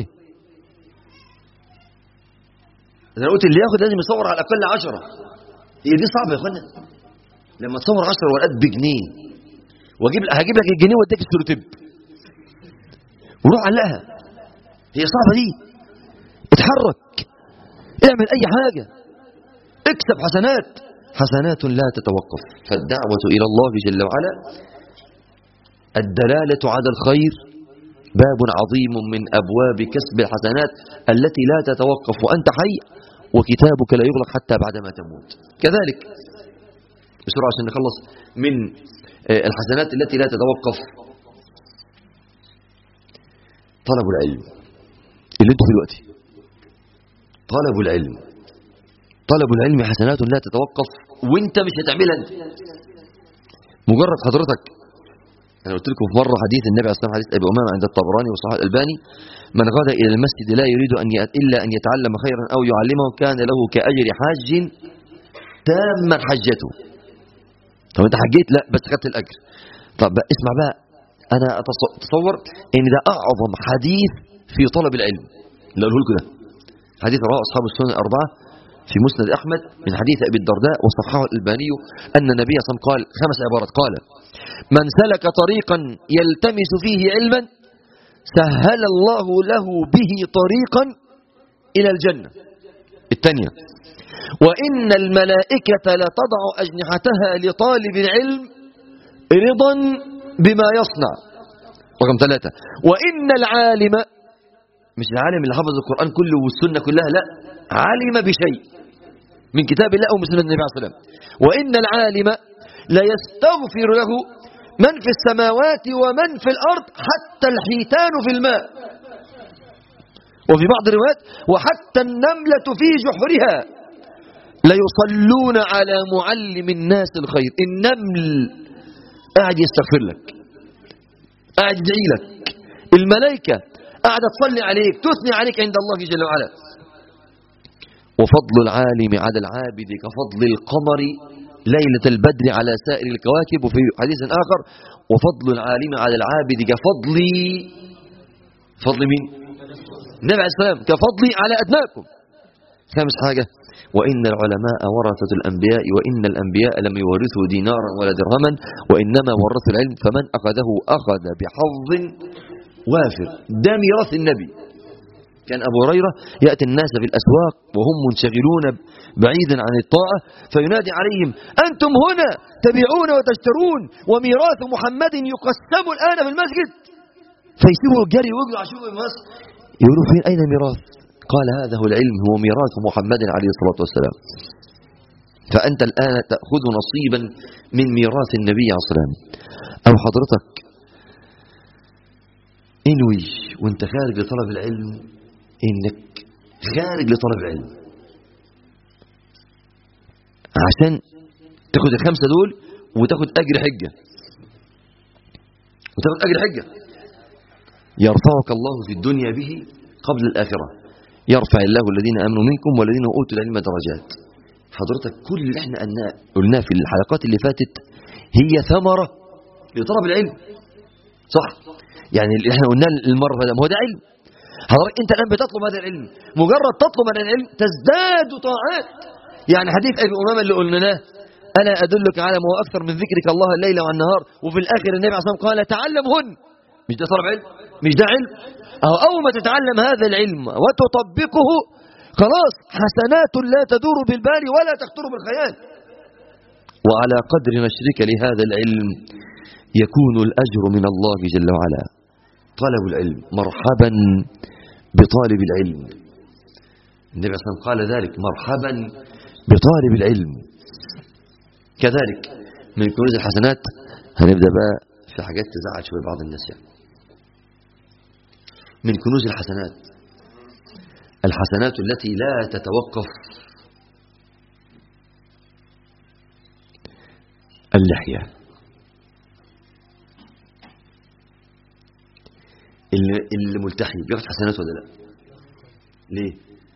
انا قلت اللي ياخد لازم يصور على الاقل عشرة. هي دي صعبه يا اخوانا، لما تصور عشر ورقات بجنيه واجيب هجيب لك الجنيه واديك السلوتيب وروح علقها. هي صعبه دي، اتحرك، اعمل اي حاجه، اكسب حسنات، حسنات لا تتوقف. فالدعوه الى الله جل وعلا، الدلاله على الخير باب عظيم من ابواب كسب الحسنات التي لا تتوقف وانت حي، وكتابك لا يغلق حتى بعدما تموت. كذلك بسرعة عشان نخلص من الحسنات التي لا تتوقف، طلب العلم اللي انتوا في الوقت. طلب العلم، طلب العلم حسنات لا تتوقف، وانت مش هتعملها انت. مجرد حضرتك، انا قلت لكم في مره حديث النبي عليه الصلاه والسلام، حديث ابي امامه عند الطبراني وصححه الالباني: من غدا الى المسجد لا يريد ان الا ان يتعلم خيرا او يعلمه كان له كاجر حاج تاما حجته. طب انت حجيت؟ لا بس خدت الاجر. طب بقى اسمع بقى، انا اتصور ان ده اعظم حديث في طلب العلم اللي قاله لكم ده. حديث رواه اصحاب السنن الاربعه في مسند احمد من حديث ابي الدرداء وصححه الالباني ان النبي صلى الله عليه وسلم قال خمس عبارات: قال: من سلك طريقا يلتمس فيه علما سهل الله له به طريقا إلى الجنة. الثانية: وإن الملائكة لتضع أجنحتها لطالب العلم رضا بما يصنع. رقم ثلاثة: وإن العالم، مش العالم اللي حفظ القرآن كله والسنة كلها، لا، علم بشيء من كتاب الله أو من سنة النبي عليه الصلاة والسلام. وإن العالم لا يستغفر له من في السماوات ومن في الأرض حتى الحيتان في الماء. وفي بعض الروايات: وحتى النملة في جحرها ليصلون على معلم الناس الخير. النمل قاعد يستغفر لك، قاعد يدعي لك، الملائكة قاعدة تصلي عليك، تثني عليك عند الله جل وعلا. وفضل العالم على العابد كفضل القمر ليلة البدر على سائر الكواكب. وفي حديث آخر: وفضل العالم على العابد كفضلي، فضل مين؟ النبي عليه السلام، كفضلي على أدناكم. خامس حاجة: وإن العلماء ورثة الأنبياء، وإن الأنبياء لم يورثوا دينارا ولا درهما، وإنما ورثوا العلم، فمن أخذه أخذ بحظ وافر. ده ميراث النبي. كان أبو هريرة يأتي الناس في الأسواق وهم منشغلون بعيدا عن الطاعة، فينادي عليهم: أنتم هنا تبيعون وتشترون، وميراث محمد يقسم الآن في المسجد. فيسيبوا الجري ويجوا عشان مصر، يقولوا: فين أين ميراث؟ قال: هذا هو العلم، هو ميراث محمد عليه الصلاة والسلام. فأنت الآن تأخذ نصيبا من ميراث النبي عليه الصلاة والسلام. أو حضرتك انوي وانت خارج لطلب العلم انك خارج لطلب العلم عشان تاخد الخمسة دول وتاخد أجر حجة، وتاخد أجر حجة يرفعك الله في الدنيا به قبل الآخرة. يرفع الله الذين آمنوا منكم والذين أوتوا العلم درجات. حضرتك كل اللي احنا قلناه في الحلقات اللي فاتت هي ثمرة لطلب العلم، صح؟ يعني اللي احنا قلناه المرة ده هو ده علم. حضرتك انت الآن بتطلب هذا العلم، مجرد تطلب هذا العلم تزداد طاعات. يعني حديث أبي أمامة اللي قلناه: ألا أدلك على ما هو أكثر من ذكرك الله الليل والنهار. وفي الآخر النبي عليه الصلاة والسلام قال: تعلمهن. مش ده طلب علم؟ مش ده علم؟ أو أول ما تتعلم هذا العلم وتطبقه خلاص حسنات لا تدور بالبال ولا تخطر بالخيال. وعلى قدر نشرك لهذا العلم يكون الأجر من الله جل وعلا. طلب العلم، مرحبا بطالب العلم. النبي صلى الله عليه وسلم قال ذلك: مرحبا بطالب العلم. كذلك من كنوز الحسنات، هنبدأ بقى في حاجات تزعل شوية بعض الناس. يعني من كنوز الحسنات الحسنات التي لا تتوقف: اللحية. اللي, اللي ملتحي بياخد حسنات ولا لا؟ ليه؟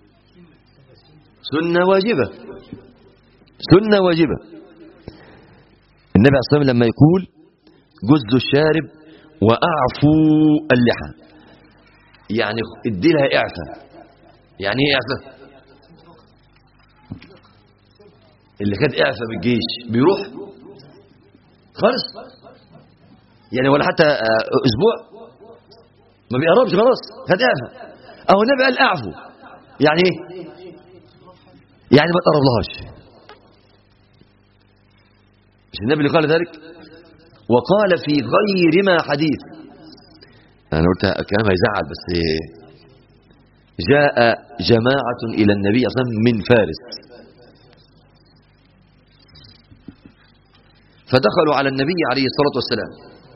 سنة واجبة، سنة واجبة. النبي عليه الصلاة والسلام لما يقول: جز الشارب وأعفوا اللحى، يعني ادي لها إعفاء. يعني ايه إعفاء؟ اللي خد إعفاء بالجيش بيروح خالص، يعني ولا حتى أسبوع ما بيقربش، خلاص خد إعفاء. أو النبي قال: أعفوا، يعني ايه؟ يعني ما تقرب لهاش. مش النبي اللي قال ذلك؟ وقال في غير ما حديث، أنا قلت كلام هيزعل، بس جاء جماعة إلى النبي صلى الله عليه وسلم من فارس، فدخلوا على النبي عليه الصلاة والسلام،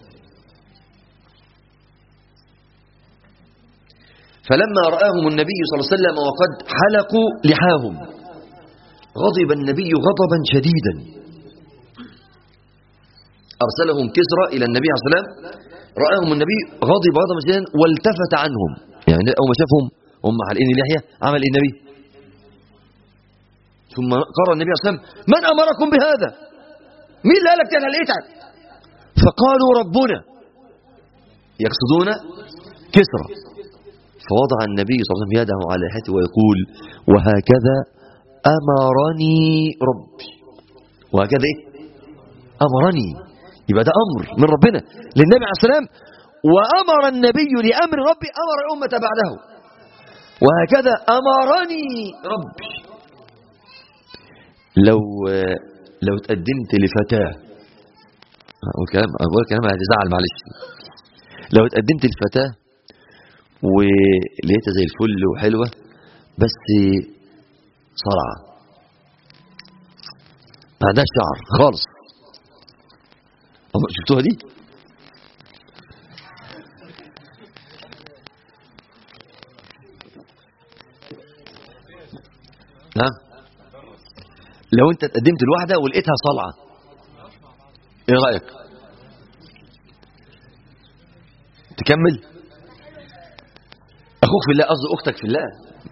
فلما رآهم النبي صلى الله عليه وسلم وقد حلقوا لحاهم غضب النبي غضبا شديدا، أرسلهم كسرى إلى النبي عليه الصلاة والسلام. رآهم النبي غضب غضبا شديدا والتفت عنهم. يعني أول ما شافهم هم حالقين اللحية عمل إيه النبي؟ ثم قرأ النبي عليه الصلاة والسلام: من أمركم بهذا؟ مين اللي قال لك أنا لقيتك؟ فقالوا: ربنا، يقصدون كسرى. فوضع النبي صلى الله عليه وسلم يده على لحيته ويقول: وهكذا أمرني ربي. وهكذا إيه؟ أمرني. يبقى ده أمر من ربنا للنبي عليه السلام، وأمر النبي لأمر ربي أمر الأمة بعده. وهكذا أمرني ربي. لو لو تقدمت لفتاة، أقول كلام أقول كلام هتزعل معلش، لو تقدمت لفتاة ولقيتها زي الفل وحلوة بس صرعة ما عندهاش شعر خالص، شفتوها دي؟ نعم. لو انت تقدمت لواحدة ولقيتها صلعة ايه رأيك؟ تكمل؟ اخوك في الله، قصدي اختك في الله،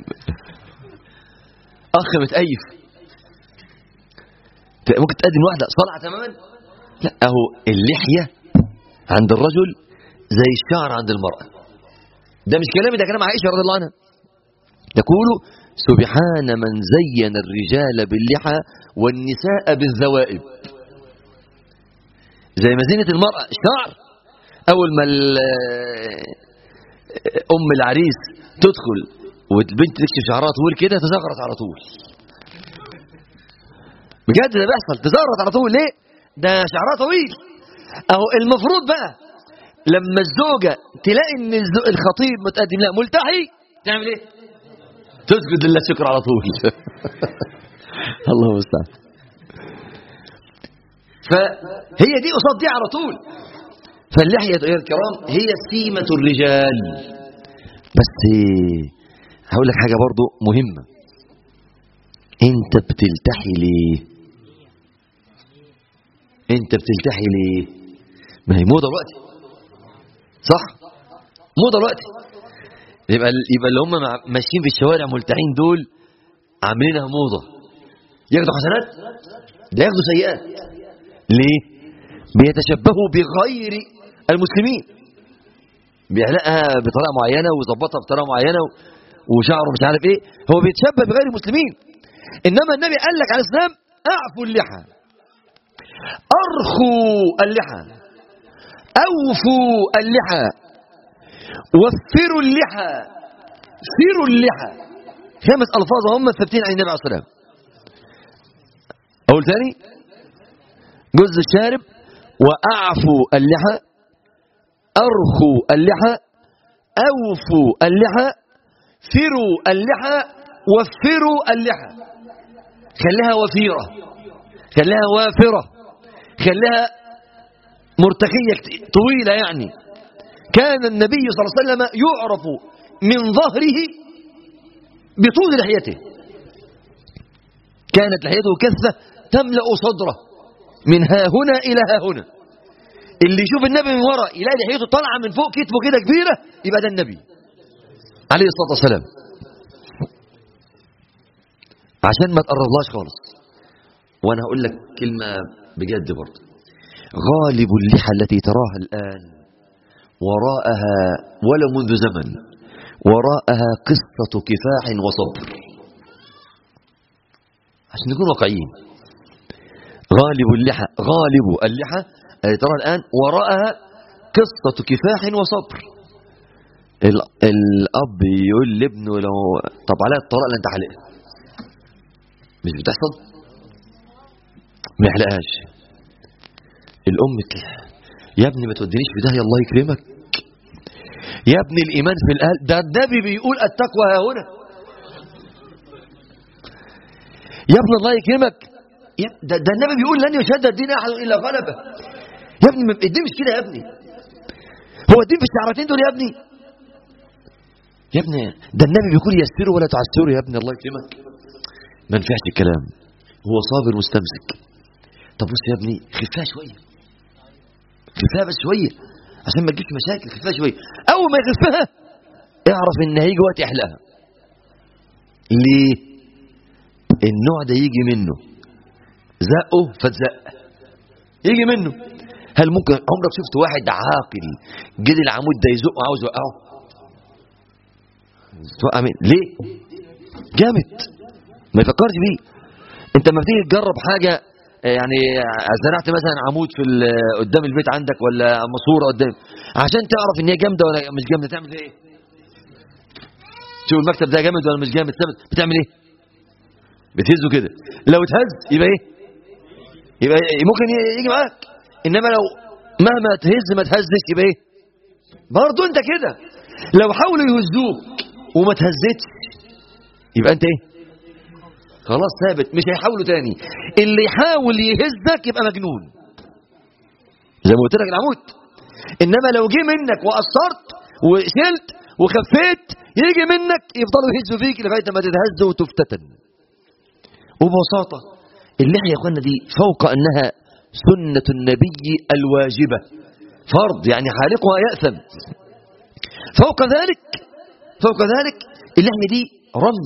اخ متأيف ممكن تقدم واحدة صلعة تماما؟ لا، اهو اللحية عند الرجل زي الشعر عند المرأة. ده مش كلامي، ده كلام عائشة رضي الله عنها تقول: سبحان من زين الرجال باللحى والنساء بالذوائب. زي ما زينة المرأة الشعر، أول ما أم العريس تدخل والبنت تكشف شعرها طويل كده تزغرط على طول. بجد ده بيحصل، تزغرط على طول. ليه؟ ده شعرها طويل. أهو المفروض بقى لما الزوجة تلاقي إن الخطيب متقدم لا ملتحي تعمل إيه؟ تسجد لله شكر على طول. الله المستعان. فهي دي قصاد دي على طول. فاللحية يا الكرام هي سيمة الرجال. بس هقول لك حاجة برضو مهمة، انت بتلتحي ليه؟ انت بتلتحي ليه؟ ما هي موضة دلوقتي، صح؟ موضة دلوقتي. يبقى يبقى اللي هم ماشيين في الشوارع ملتحين دول عاملينها موضة، ياخدوا حسنات ده ياخدوا سيئات. ليه؟ بيتشبهوا بغير المسلمين، بيعلقها بطريقه معينه ويظبطها بطريقه معينه وشعره مش عارف ايه، هو بيتشبه بغير المسلمين. انما النبي قال لك على الاسلام اعفوا اللحى، ارخوا اللحى، اوفوا اللحى، وفروا اللحى، فروا اللحى. خمس الفاظ هم ثابتين عن النبي عليه الصلاه والسلام. اقول ثاني، جزء الشارب، واعفوا اللحى، ارخوا اللحى، اوفوا اللحى، فروا اللحى، وفروا اللحى. خليها وفيره، خليها وافره، خليها مرتخيه طويله. يعني كان النبي صلى الله عليه وسلم يعرف من ظهره بطول لحيته، كانت لحيته كثه تملا صدره من ها هنا الى ها هنا. اللي يشوف النبي من ورا يلاقي لحيته طالعه من فوق كتفه كده كبيره، يبقى ده النبي عليه الصلاه والسلام. عشان ما تقربلاش خالص. وانا هقول لك كلمه بجد برضه، غالب اللحى التي تراها الان وراءها ولا منذ زمن وراءها قصه كفاح وصبر. عشان نكون واقعيين، غالب اللحى غالب اللحى التي تراها الان وراءها قصه كفاح وصبر. الاب يقول لابنه لو طب عليها الطلاق لا انت حلقها، مش بتحصل؟ ما يحلقهاش. الام يا ابني ما تودينيش في داهيه الله يكرمك، يا ابني الايمان في القلب، ده النبي بيقول التقوى ها هنا. يا ابني الله يكرمك، ده, ده النبي بيقول لن يشهد الدين احد الا غلبه. يا ابني الدين مش كده يا ابني، هو الدين في الشعرتين دول يا ابني. يا ابني ده النبي بيقول يسروا ولا تعسروا يا ابني الله يكرمك. ما ينفعش الكلام، هو صابر مستمسك. طب بص يا ابني خفها شويه، خفها بس شويه عشان ما تجيش مشاكل، خفها شويه. اول ما يخفها اعرف ان هيجي وقت يحلقها. ليه؟ النوع ده يجي منه زقه فتزق، يجي منه. هل ممكن عمرك شفت واحد عاقل جد العمود ده يزقه عاوز يوقعه؟ توقع مين؟ ليه؟ جامد، ما يفكرش فيه. انت لما بتيجي تجرب حاجه، يعني زرعت مثلا عمود في قدام البيت عندك ولا ماسوره قدام، عشان تعرف ان هي جامده ولا مش جامده تعمل ايه؟ شوف المكتب ده جامد ولا مش جامد، بتعمل ايه؟ بتهزه كده. لو اتهز يبقى ايه؟ يبقى ممكن يجي معاك. انما لو مهما تهز ما تهزش يبقى ايه؟ برضه انت كده. لو حاولوا يهزوك وما تهزتش يبقى انت ايه؟ خلاص ثابت، مش هيحاولوا تاني. اللي يحاول يهزك يبقى مجنون، زي ما قلت لك العمود. انما لو جه منك وقصرت وشلت وخفيت، يجي منك يفضلوا يهزوا فيك لغايه ما تتهز وتفتتن. وببساطه اللحيه يا اخوانا دي فوق انها سنه النبي الواجبه، فرض يعني حالقها يأثم. فوق ذلك فوق ذلك اللحيه دي رمز،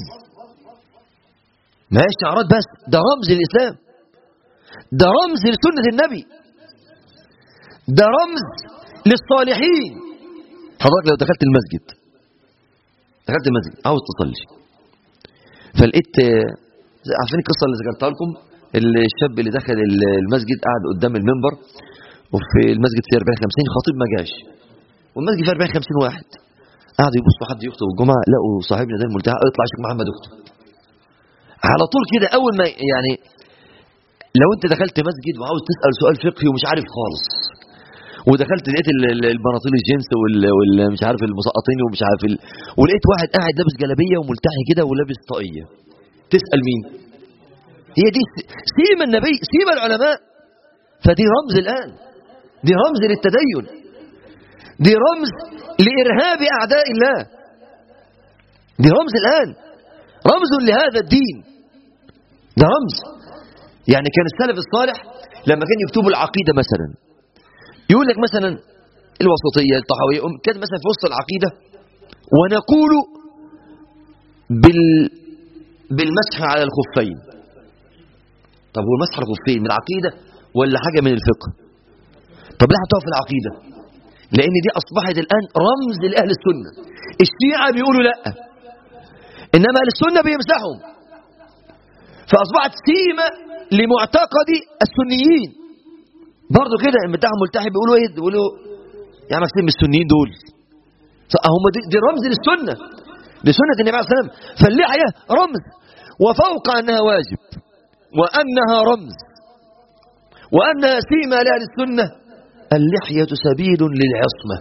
ما هيش شعارات بس، ده رمز للإسلام، ده رمز لسنة النبي، ده رمز للصالحين. حضرتك لو دخلت المسجد دخلت المسجد عاوز تصلي فلقيت عارفين القصه اللي ذكرتها لكم، الشاب اللي دخل المسجد قعد قدام المنبر، وفي المسجد فيه أربعين خمسين خطيب ما جاش، والمسجد فيه أربعين خمسين واحد، قعدوا يبصوا حد يخطب الجمعه، لقوا صاحبنا ده الملتحى يطلع شيخ محمد يخطب على طول كده. اول ما يعني لو انت دخلت مسجد وعاوز تسال سؤال فقهي ومش عارف خالص، ودخلت لقيت البناطيل الجينز والمش عارف المسقطين ومش عارف ال... ولقيت واحد قاعد لابس جلابيه وملتحي كده ولابس طاقيه، تسال مين؟ هي دي سيما النبي، سيما العلماء. فدي رمز الان، دي رمز للتدين، دي رمز لارهاب اعداء الله، دي رمز الان، رمز لهذا الدين، ده رمز. يعني كان السلف الصالح لما كان يكتبوا العقيده مثلا يقول لك مثلا الوسطيه الطحاويه، كان مثلا في وسط العقيده ونقول بال بالمسح على الخفين. طب هو المسح على الخفين من العقيده ولا حاجه من الفقه؟ طب ليه حطوها في العقيده؟ لان دي اصبحت الان رمز لاهل السنه. الشيعه بيقولوا لا، انما اهل السنه بيمسحهم، فاصبحت سيمه لمعتقد السنيين. برضه كده بتاعهم ملتحي بيقولوا ايه؟ بيقولوا يا عم سيب السنيين دول، هم دي, دي رمز للسنه، لسنه النبي عليه الصلاه والسلام. فاللحيه رمز، وفوق انها واجب وانها رمز وانها سيمه لاهل السنه، اللحيه سبيل للعصمه.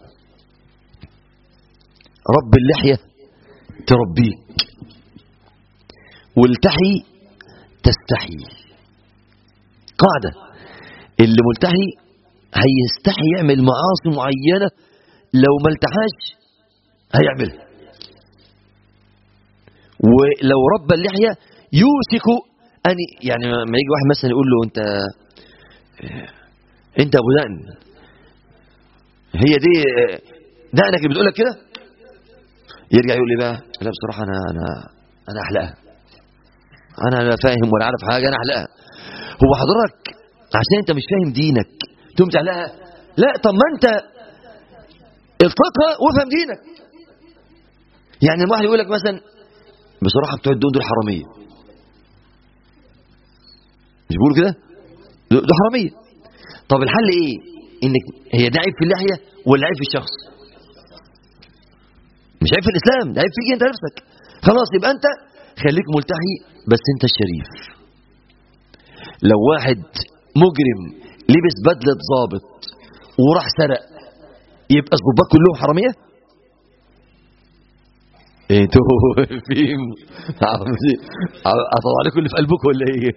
رب اللحيه تربيك، والتحي تستحي. قاعده، اللي ملتحي هيستحي يعمل معاصي معينة لو ما التحاش هيعملها، ولو رب اللحية يوشك أن يعني ما يجي واحد مثلا يقول له أنت أنت أبو دقن، هي دي دقنك اللي بتقول لك كده، يرجع يقول لي بقى لا بصراحة أنا أنا أنا أحلقها، أنا لا فاهم ولا عارف حاجة، أنا أحلقها. هو حضرتك عشان انت مش فاهم دينك تقوم تعلقها؟ لا، طب ما انت الفقه وافهم دينك. يعني الواحد يقول لك مثلا بصراحه بتوع الدين دول حراميه، مش بيقولوا كده؟ دول حراميه. طب الحل ايه؟ انك هي ده عيب في اللحيه ولا عيب في الشخص؟ مش عيب في الاسلام، ده عيب فيك انت نفسك. خلاص يبقى انت خليك ملتحي بس انت الشريف. لو واحد مجرم لبس بدلة ضابط وراح سرق، يبقى الضباط كلهم حرامية؟ انتوا فين؟ اطلع عليكم اللي في قلبكم ولا ايه؟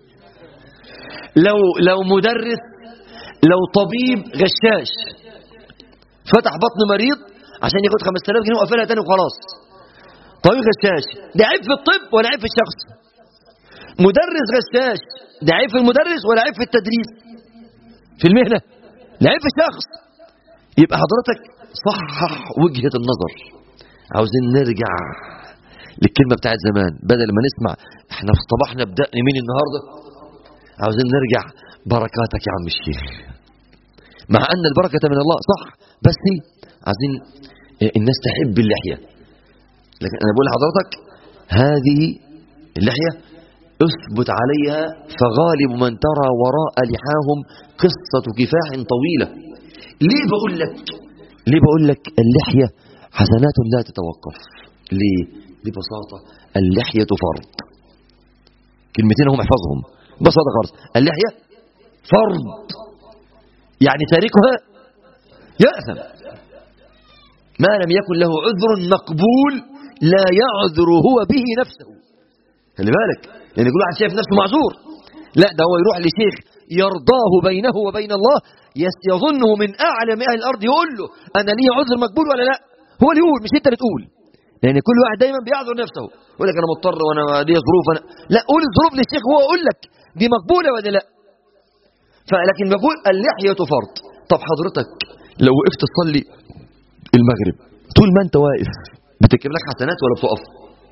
لو لو مدرس، لو طبيب غشاش فتح بطن مريض عشان ياخد خمسة آلاف جنيه وقفلها تاني وخلاص، طبيب غشاش، ده عيب في الطب ولا عيب في الشخص؟ مدرس غشاش، ده عيب في المدرس ولا عيب في التدريس في المهنة؟ ده عيب في الشخص. يبقى حضرتك صحح وجهة النظر. عاوزين نرجع للكلمة بتاعت زمان، بدل ما نسمع احنا اصطبحنا بدقن مين النهاردة، عاوزين نرجع بركاتك يا عم الشيخ، مع ان البركة من الله صح، بس عايزين الناس تحب اللحية. لكن انا بقول لحضرتك هذه اللحية اثبت عليها، فغالب من ترى وراء لحاهم قصة كفاح طويلة. ليه بقول لك ليه بقول لك اللحية حسنات لا تتوقف؟ ليه؟ ببساطة اللحية فرض. كلمتين هم احفظهم ببساطة خالص، اللحية فرض، يعني تاركها يأثم. ما لم يكن له عذر مقبول لا يعذر هو به نفسه. خلي بالك، لأن يعني كل واحد شايف نفسه معذور، لا ده هو يروح لشيخ يرضاه بينه وبين الله، يظنه من أعلم أهل الأرض، يقول له أنا لي عذر مقبول ولا لا؟ هو اللي يقول مش أنت اللي تقول، لأن يعني كل واحد دايما بيعذر نفسه، يقول لك أنا مضطر وأنا لي ظروف، أنا لا، قول الظروف للشيخ وهو يقول لك دي مقبولة ولا لا. فلكن بقول اللحية فرض. طب حضرتك لو وقفت تصلي المغرب طول ما أنت واقف بتكتب لك حسنات ولا بتقف؟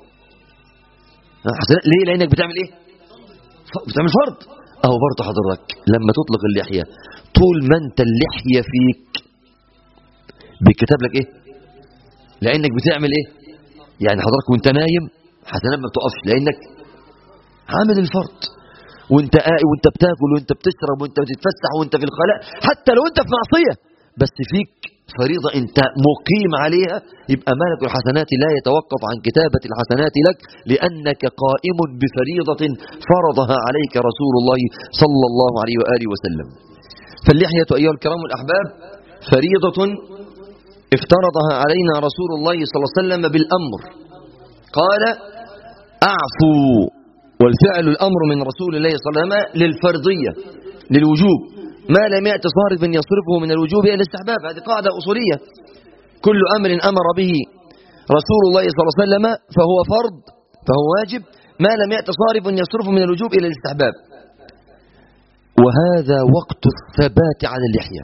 حسنات. ليه؟ لأنك بتعمل إيه؟ بتعمل فرض. أهو برضه حضرتك لما تطلق اللحية طول ما أنت اللحية فيك بيتكتب لك إيه؟ لأنك بتعمل إيه؟ يعني حضرتك وأنت نايم حسنات ما بتقفش لأنك عامل الفرض، وانت قائم وانت بتاكل وانت بتشرب وانت بتتفسح وانت في الخلاء، حتى لو انت في معصية بس فيك فريضة انت مقيم عليها، يبقى ملك الحسنات لا يتوقف عن كتابة الحسنات لك لأنك قائم بفريضة فرضها عليك رسول الله صلى الله عليه وآله وسلم. فاللحية أيها الكرام الأحباب فريضة افترضها علينا رسول الله صلى الله عليه وسلم بالأمر، قال أعفوا، والفعل الأمر من رسول الله صلى الله عليه وسلم للفرضية للوجوب، ما لم يأت صارف يصرفه من الوجوب إلى الاستحباب. هذه قاعدة أصولية، كل أمر أمر به رسول الله صلى الله عليه وسلم فهو فرض فهو واجب، ما لم يأت صارف يصرفه من الوجوب إلى الاستحباب. وهذا وقت الثبات على اللحية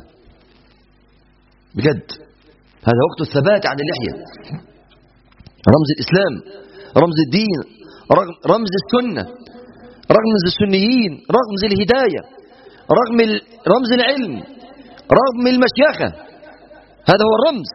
بجد، هذا وقت الثبات على اللحية، رمز الإسلام، رمز الدين، رمز السنة، رمز السنيين، رمز الهداية، رغم رمز العلم، رغم المشيخة، هذا هو الرمز.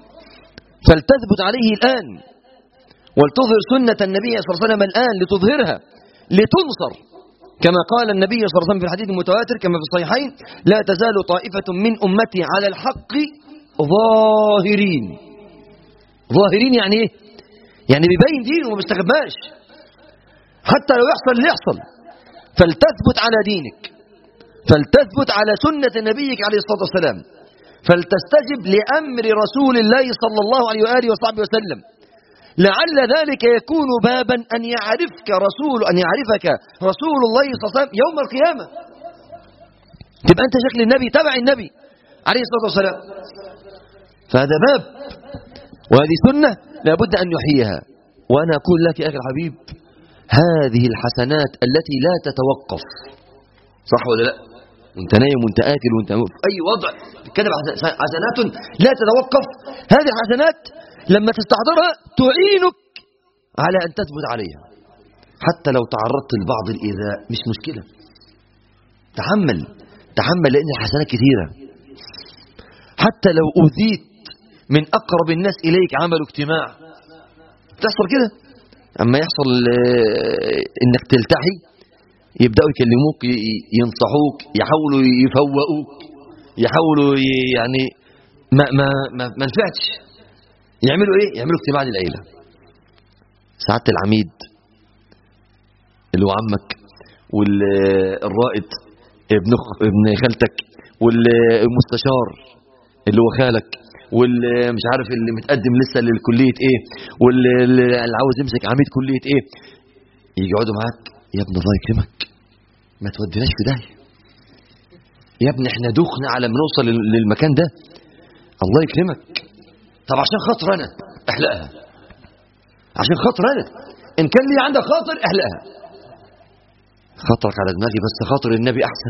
فلتثبت عليه الآن ولتظهر سنة النبي صلى الله عليه وسلم الآن، لتظهرها لتنصر، كما قال النبي صلى الله عليه وسلم في الحديث المتواتر كما في الصحيحين: لا تزال طائفة من أمتي على الحق ظاهرين. ظاهرين يعني ايه؟ يعني بيبين دينه وما بيستخباش حتى لو يحصل اللي يحصل. فلتثبت على دينك، فلتثبت على سنة نبيك عليه الصلاة والسلام، فلتستجب لأمر رسول الله صلى الله عليه وآله وصحبه وسلم، لعل ذلك يكون بابا أن يعرفك رسول أن يعرفك رسول الله صلى الله عليه وسلم يوم القيامة، تبقى أنت شكل النبي، تبع النبي عليه الصلاة والسلام. فهذا باب وهذه سنة لابد أن نحييها. وأنا أقول لك يا أخي الحبيب، هذه الحسنات التي لا تتوقف، صح ولا لا؟ وانت نايم وانت آكل وانت في أي وضع كده حسنات لا تتوقف. هذه الحسنات لما تستحضرها تعينك على أن تثبت عليها، حتى لو تعرضت لبعض الإيذاء مش مشكلة، تحمل تحمل لأن الحسنات كثيرة. حتى لو أوذيت من أقرب الناس إليك، عملوا اجتماع، تحصل كده أما يحصل إنك تلتحي، يبدأوا يكلموك، ينصحوك، يحاولوا يفوقوك، يحاولوا يعني ما ما ما, ما نفعتش، يعملوا إيه؟ يعملوا اجتماع للعيلة، سعادة العميد اللي هو عمك، والرائد ابن ابن خالتك، والمستشار اللي هو خالك، واللي مش عارف اللي متقدم لسه للكلية ايه، واللي عاوز يمسك عميد كلية ايه، يجي يقعدوا معاك: يا ابن الله يكرمك ما توديناش في داهية، يا ابن احنا دخنا على ما نوصل للمكان ده، الله يكرمك، طب عشان خاطر انا احلقها، عشان خاطر انا ان كان لي عندك خاطر احلقها، خاطرك على دماغي بس خاطر النبي احسن،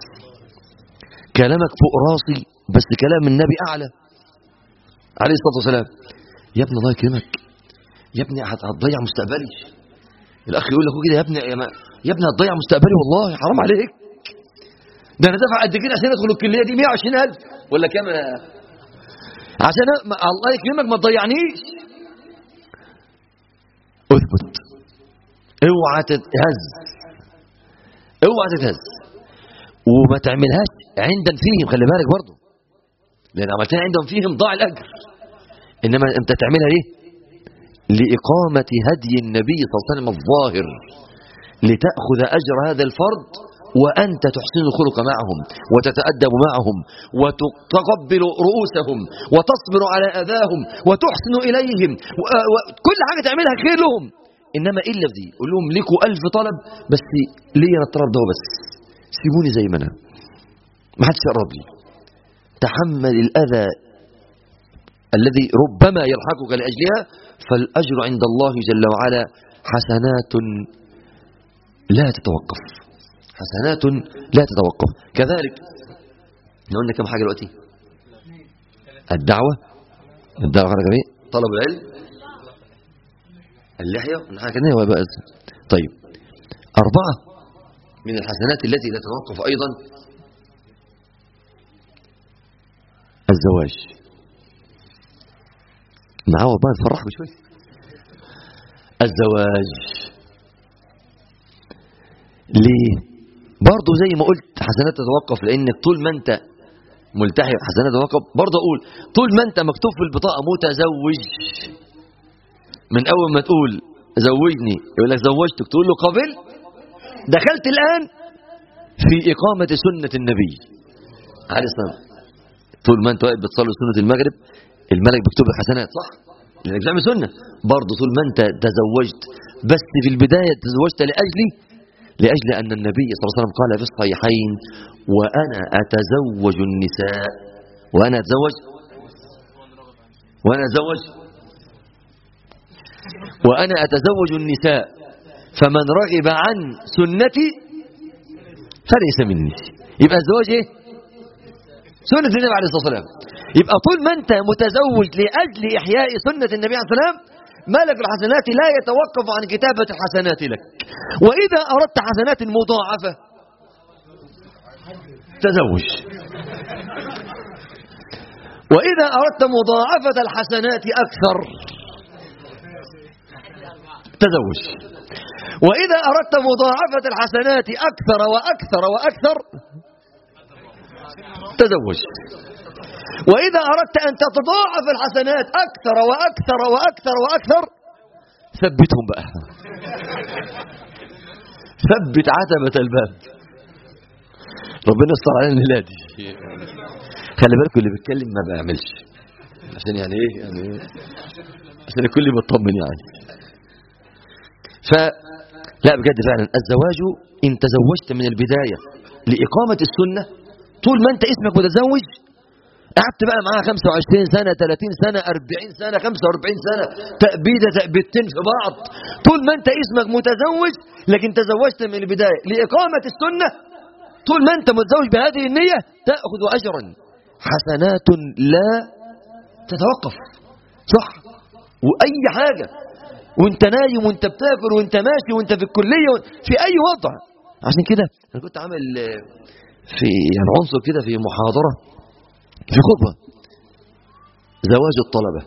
كلامك فوق راسي بس كلام النبي اعلى عليه الصلاة والسلام. يا ابن الله يكرمك، يا ابني هتضيع مستقبلي. الاخ يقول له كده: يا ابني يا, يا ابني هتضيع مستقبلي، والله حرام عليك، ده انا دافع قد كده عشان ادخل الكليه دي مئة وعشرين ألف ولا كام، عشان الله يكرمك ما تضيعنيش. اثبت، اوعى تتهز، اوعى تتهز، وما تعملهاش عندن فيهم، خلي بالك برضه، لان عملتها عندهم فيهم ضاع الاجر، انما انت تعملها ليه؟ لإقامة هدي النبي صلى الله عليه وسلم الظاهر، لتأخذ أجر هذا الفرض وأنت تحسن الخلق معهم وتتأدب معهم وتقبل رؤوسهم وتصبر على أذاهم وتحسن إليهم، وكل حاجة تعملها خير لهم. إنما إلا في دي قول لهم: لكوا ألف طلب بس ليه أنا الطلب ده بس، سيبوني زي ما أنا، ما حدش يقرب لي. تحمل الأذى الذي ربما يلحقك لأجلها، فالأجر عند الله جل وعلا حسنات لا تتوقف، حسنات لا تتوقف. كذلك قلنا كم حاجة دلوقتي: الدعوة، الدعوة طلب العلم، اللحية، حاجة كده بقى. طيب، أربعة من الحسنات التي لا تتوقف أيضا: الزواج. نعوض بقى نفرحكم شوية. الزواج. ليه؟ برضه زي ما قلت حسنات تتوقف، لانك طول ما انت ملتحي حسنات تتوقف. برضه اقول طول ما انت مكتوب في البطاقه متزوج، من اول ما تقول زوجني يقول لك زوجتك، تقول له قبل، دخلت الان في اقامه سنه النبي عليه الصلاه والسلام. طول ما انت واقف بتصلي سنه المغرب الملك بيكتب لك حسنات، صح؟ لانك بتعمل سنه. برضه طول ما انت تزوجت، بس في البدايه تزوجت لاجلي لاجل ان النبي صلى الله عليه وسلم قال في الصحيحين: وانا اتزوج النساء، وانا اتزوج وانا اتزوج وانا اتزوج النساء فمن رغب عن سنتي فليس مني. يبقى الزواج ايه؟ سنة النبي عليه الصلاة والسلام. يبقى طول ما انت متزوج لأجل إحياء سنة النبي عليه الصلاة والسلام، ملك الحسنات لا يتوقف عن كتابة الحسنات لك. وإذا أردت حسنات مضاعفة تزوج، وإذا أردت مضاعفة الحسنات أكثر تزوج، وإذا أردت مضاعفة الحسنات أكثر وأكثر وأكثر تزوج، وإذا أردت أن تتضاعف الحسنات أكثر وأكثر وأكثر وأكثر ثبتهم بقى، ثبت عتبة الباب. ربنا يستر علينا الليلة دي. خلي بالكم اللي بيتكلم ما بيعملش، عشان يعني ايه يعني إيه؟ عشان الكل بيطمن يعني. فلا بجد فعلا الزواج إن تزوجت من البداية لإقامة السنة، طول ما أنت اسمك متزوج، قعدت بقى معاها خمسة وعشرين سنة ثلاثين سنة أربعين سنة خمسة وأربعين سنة تأبيدة تأبيدتين في بعض، طول ما أنت اسمك متزوج لكن تزوجت من البداية لإقامة السنة، طول ما أنت متزوج بهذه النية تأخذ أجرا حسنات لا تتوقف، صح؟ وأي حاجة، وانت نايم وانت بتاكل وانت ماشي وانت في الكلية في أي وضع. عشان كده أنا كنت عامل في يعني عنصر كده في محاضرة في خطبة زواج الطلبة،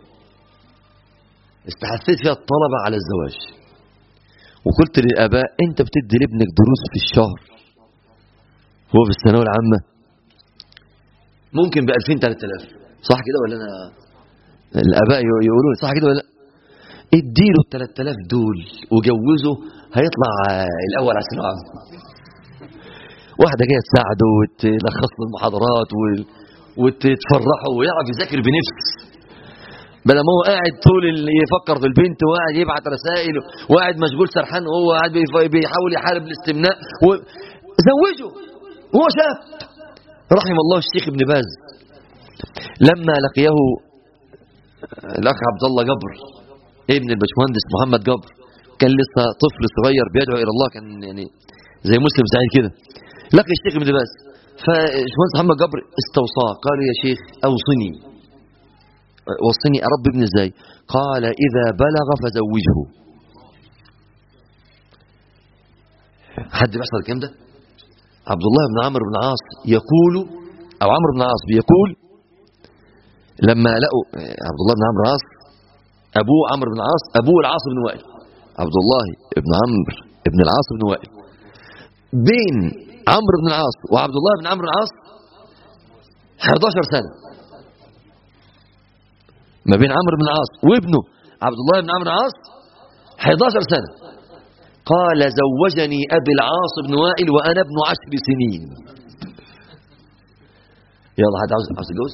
استحثيت فيها الطلبة على الزواج، وقلت للآباء انت بتدي لابنك دروس في الشهر هو في الثانوية العامة ممكن بألفين ثلاثة آلاف، صح كده ولا أنا؟ الآباء يقولون صح كده ولا لا؟ اديله ال ثلاثة آلاف دول وجوزه هيطلع الأول على الثانوية العامة. واحدة جاية تساعده وتلخص له المحاضرات وتفرحه ويعرف يذاكر بنفس، بدل ما هو قاعد طول اللي يفكر في البنت وقاعد يبعت رسائل وقاعد مشغول سرحان وهو قاعد بيحاول يحارب الاستمناء. زوجه وهو شاب. رحم الله الشيخ ابن باز لما لقيه الأخ عبد الله جبر ابن الباشمهندس محمد جبر، كان لسه طفل صغير بيدعو إلى الله، كان يعني زي مسلم سعيد كده. لقي الشيخ ابن باز، فالباشمهندس محمد جبر استوصاه، قال يا شيخ أوصني. وصني أرب ابن ازاي؟ قال إذا بلغ فزوجه. حد بيحصل الكلام ده؟ عبد الله بن عمرو بن العاص يقول، أو عمرو بن العاص بيقول لما لقوا عبد الله بن عمرو بن العاص، أبوه عمرو بن العاص، أبوه العاص بن وائل، عبد الله بن عمرو بن العاص بن وائل. بين عمرو بن العاص وعبد الله بن عمرو بن العاص أحد عشر سنة، ما بين عمرو بن العاص وابنه عبد الله بن عمرو بن العاص أحد عشر سنة. قال زوجني أبي العاص بن وائل وأنا ابن عشر سنين. يلا حد عاوز عاوز يتجوز؟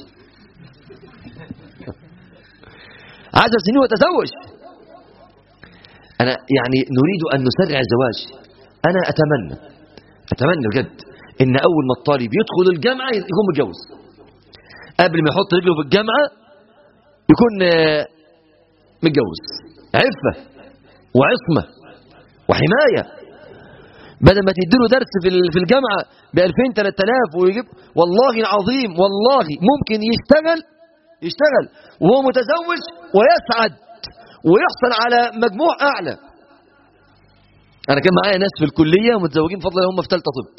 عشر سنين وتزوج. أنا يعني نريد أن نسرع الزواج. أنا أتمنى أتمنى بجد إن أول ما الطالب يدخل الجامعة يكون متجوز، قبل ما يحط رجله في الجامعة يكون متجوز، عفة وعصمة وحماية، بدل ما تديله درس في الجامعة بألفين ثلاثة آلاف ويجيب. والله العظيم والله ممكن يشتغل يشتغل وهو متزوج ويسعد ويحصل على مجموع أعلى. أنا كان معايا ناس في الكلية متزوجين بفضل الله هم في ثالثة طب.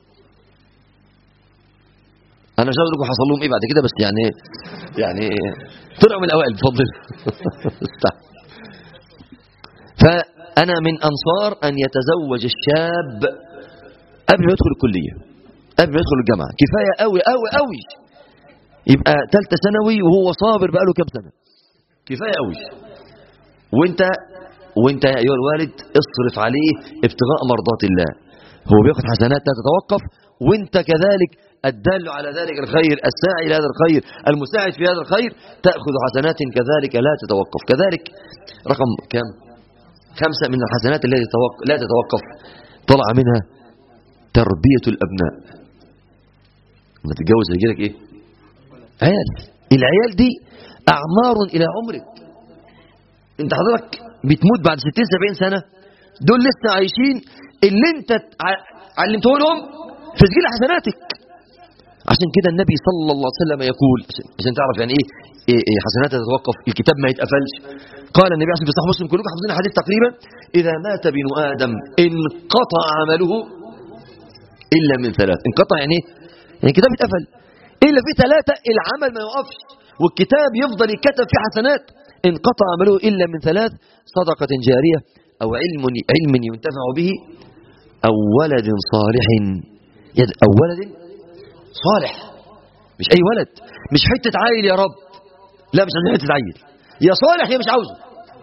أنا مش عاوز أقول لكم حصل لهم إيه بعد كده، بس يعني يعني طلعوا من الأوائل بفضل الله. فأنا من أنصار أن يتزوج الشاب قبل ما يدخل الكلية، قبل ما يدخل الجامعة. كفاية قوي قوي قوي يبقى ثالثة ثانوي وهو صابر بقاله كام سنة، كفاية قوي. وانت وانت يا أيها الوالد اصرف عليه ابتغاء مرضات الله، هو بياخد حسنات لا تتوقف، وانت كذلك الدال على ذلك الخير، الساعي لهذا الخير، المساعد في هذا الخير، تأخذ حسنات كذلك لا تتوقف. كذلك رقم كم؟ خمسة من الحسنات التي لا تتوقف طلع منها تربية الأبناء. لما تتجوز هيجيلك ايه؟ عيال. العيال دي أعمار إلى عمرك. انت حضرتك بتموت بعد ستين سبعين سنة، دول لسه عايشين، اللي انت علمته لهم في سجل حسناتك. عشان كده النبي صلى الله عليه وسلم يقول، عشان تعرف يعني ايه, إيه, إيه حسنات تتوقف، الكتاب ما يتقفلش. قال النبي عليه الصلاة والسلام في صحيح مسلم، كلكم حافظين الحديث تقريبا: إذا مات ابن آدم انقطع عمله إلا من ثلاث. انقطع يعني ايه؟ يعني الكتاب يتقفل إلا في ثلاثة، العمل ما يوقفش والكتاب يفضل يتكتب في حسنات. انقطع عمله إلا من ثلاث: صدقة جارية، أو علم علم ينتفع به، أو ولد صالح يد أو ولد صالح. مش أي ولد، مش حتة عيل يا رب، لا مش عايزين حتة عيل، يا صالح يا مش عاوزه،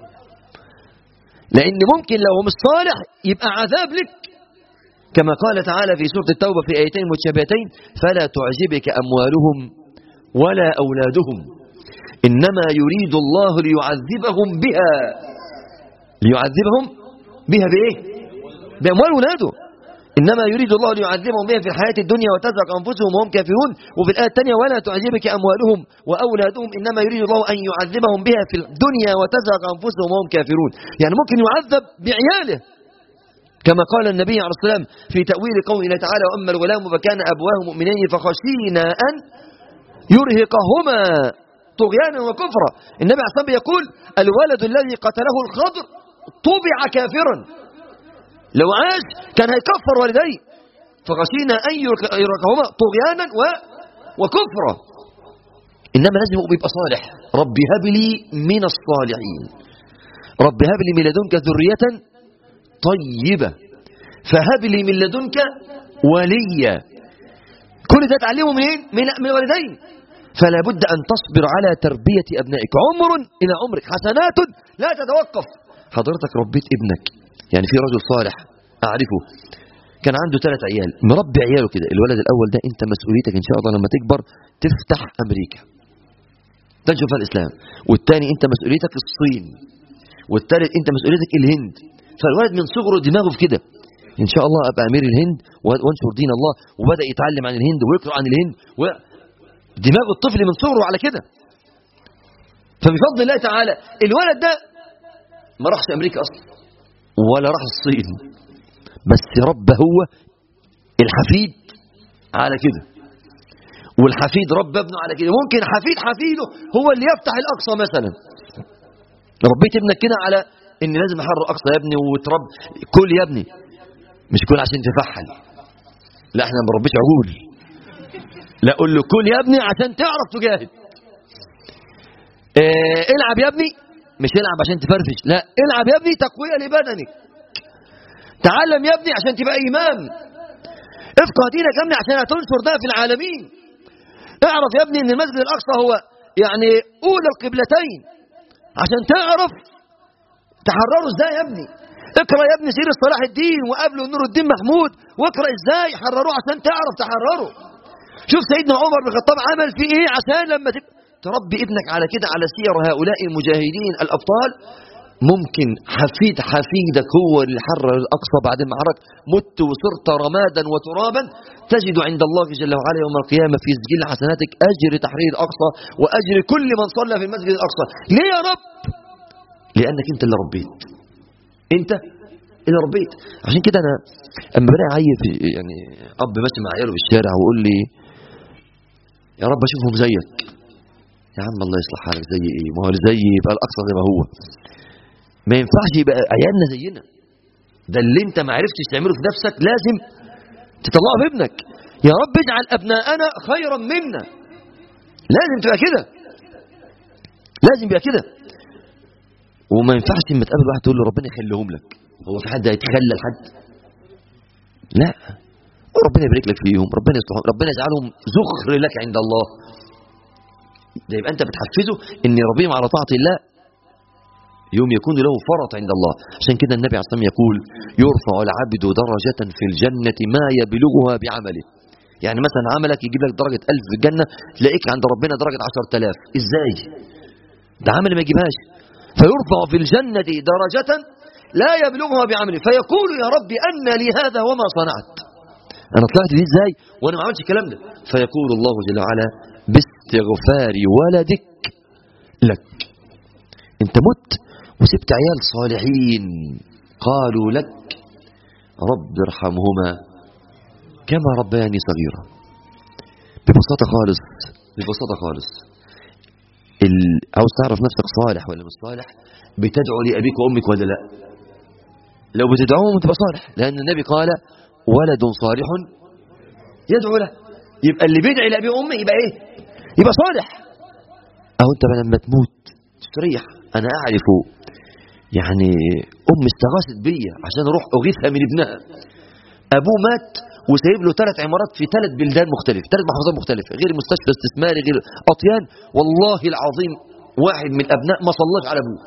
لأن ممكن لو هو مش صالح يبقى عذاب لك، كما قال تعالى في سورة التوبة في آيتين متشابهتين: فلا تعجبك أموالهم ولا أولادهم إنما يريد الله ليعذبهم بها. ليعذبهم بها بإيه؟ بأموال ولاده. إنما يريد الله ليعذبهم بها في الحياة الدنيا وتزهق أنفسهم وهم كافرون. وفي الآية الثانية: ولا تعجبك أموالهم وأولادهم إنما يريد الله أن يعذبهم بها في الدنيا وتزهق أنفسهم وهم كافرون. يعني ممكن يعذب بعياله، كما قال النبي عليه الصلاة والسلام في تأويل قوله تعالى: وأما الغلام فكان أبواه مؤمنين فخشينا أن يرهقهما طغيانا وكفرا. النبي عليه الصلاة والسلام يقول: الولد الذي قتله الخضر طبع كافرا، لو عاش كان هيكفر والديه، فخشينا أن يرهقهما طغيانا وكفرا. إنما لازم يبقى صالح. رب هب لي من الصالحين، رب هب لي من لدنك ذرية طيبة، فهب لي من لدنك وليا. كل ده تعلمه منين؟ من والدين. فلا بد أن تصبر على تربية أبنائك، عمر إلى عمرك، حسنات لا تتوقف. حضرتك ربيت ابنك، يعني في رجل صالح أعرفه كان عنده ثلاث عيال، مربي عياله كده. الولد الأول ده أنت مسؤوليتك إن شاء الله لما تكبر تفتح أمريكا، تنشر فيها الإسلام. والثاني أنت مسؤوليتك الصين. والثالث أنت مسؤوليتك الهند. فالولد من صغره دماغه في كده، إن شاء الله أبقى أمير الهند وانشر دين الله، وبدأ يتعلم عن الهند ويقرأ عن الهند، ودماغ الطفل من صغره على كده. فبفضل الله تعالى الولد ده ما راحش أمريكا أصلا ولا راح الصين، بس رب هو الحفيد على كده، والحفيد رب ابنه على كده. ممكن حفيد حفيده هو اللي يفتح الأقصى مثلا. ربيت ابنك كده على ان لازم احرر اقصى يا ابني، وترب كل يا ابني، مش كل عشان تفحل، لا احنا ما بنربيش عقول، لا قول له كل يا ابني عشان تعرف تجاهد. اه العب يا ابني، مش العب عشان تفرفش، لا العب يا ابني تقوية لبدنك. تعلم يا ابني عشان تبقى امام. افقه دينك يا ابني عشان هتنشر ده في العالمين. اعرف يا ابني ان المسجد الاقصى هو يعني اولى القبلتين، عشان تعرف تحرروا ازاي يا ابني. اقرأ يا ابني سيرة صلاح الدين وقبله نور الدين محمود، واقرأ ازاي حرروه عشان تعرف تحرره. شوف سيدنا عمر بن الخطاب عمل فيه ايه عشان لما تربي ابنك على كده، على سير هؤلاء المجاهدين الأبطال. ممكن حفيد حفيدك هو اللي حرر الأقصى بعد ما عرك مت وصرت رمادا وترابا، تجد عند الله جل وعلا يوم القيامة في سجل حسناتك أجر تحرير الأقصى وأجر كل من صلى في المسجد الأقصى. ليه يا رب؟ لأنك أنت اللي ربيت، أنت اللي ربيت. عشان كده أنا أما بلاقي عيل يعني أب ماشي مع عياله في الشارع ويقول لي يا رب أشوفهم زيك، يا عم الله يصلح حالك، زي إيه؟ ما هو زي يبقى الأقصى زي ما هو، ما ينفعش يبقى عيالنا زينا. ده اللي أنت ما عرفتش تعمله في نفسك لازم تطلعه في ابنك. يا رب اجعل أبناءنا خيرا منا، لازم تبقى كده، لازم يبقى كده. وما ينفعش لما تقابل واحد تقول له ربنا يخليهم لك. هو في حد هيتخلى لحد؟ لا، ربنا يبارك لك فيهم، ربنا يصلحهم، ربنا يجعلهم ذخر لك عند الله. ده يبقى انت بتحفزه ان يربيهم على طاعه الله، يوم يكون له فرط عند الله. عشان كده النبي عليه الصلاه والسلام يقول يرفع العبد درجة في الجنة ما يبلغها بعمله. يعني مثلا عملك يجيب لك درجة ألف في الجنة، تلاقيك عند ربنا درجة عشرة آلاف. ازاي؟ ده عمل ما يجيبهاش. فيرفع في الجنة درجة لا يبلغها بعمله، فيقول يا رب أن لي هذا وما صنعت، أنا طلعت دي ازاي وأنا ما عملتش الكلام ده؟ فيقول الله جل وعلا باستغفار ولدك لك. انت مت وسبت عيال صالحين قالوا لك رب ارحمهما كما ربياني صغيرا. ببساطة خالص، ببساطة خالص ال... عاوز تعرف نفسك صالح ولا مش صالح؟ بتدعو لأبيك وأمك ولا لا؟ لو بتدعوهم تبقى صالح، لأن النبي قال ولد صالح يدعو له. يبقى اللي بيدعي لأبيه وأمه يبقى ايه؟ يبقى صالح. أو انت لما تموت تستريح. أنا أعرف يعني أم استغاثت بيا عشان أروح أغيثها من ابنها، أبوه مات وسايب له ثلاث عمارات في ثلاث بلدان مختلفة، ثلاث محافظات مختلفة، غير مستشفى استثماري غير أطيان. والله العظيم واحد من الأبناء ما صلاش على أبوه،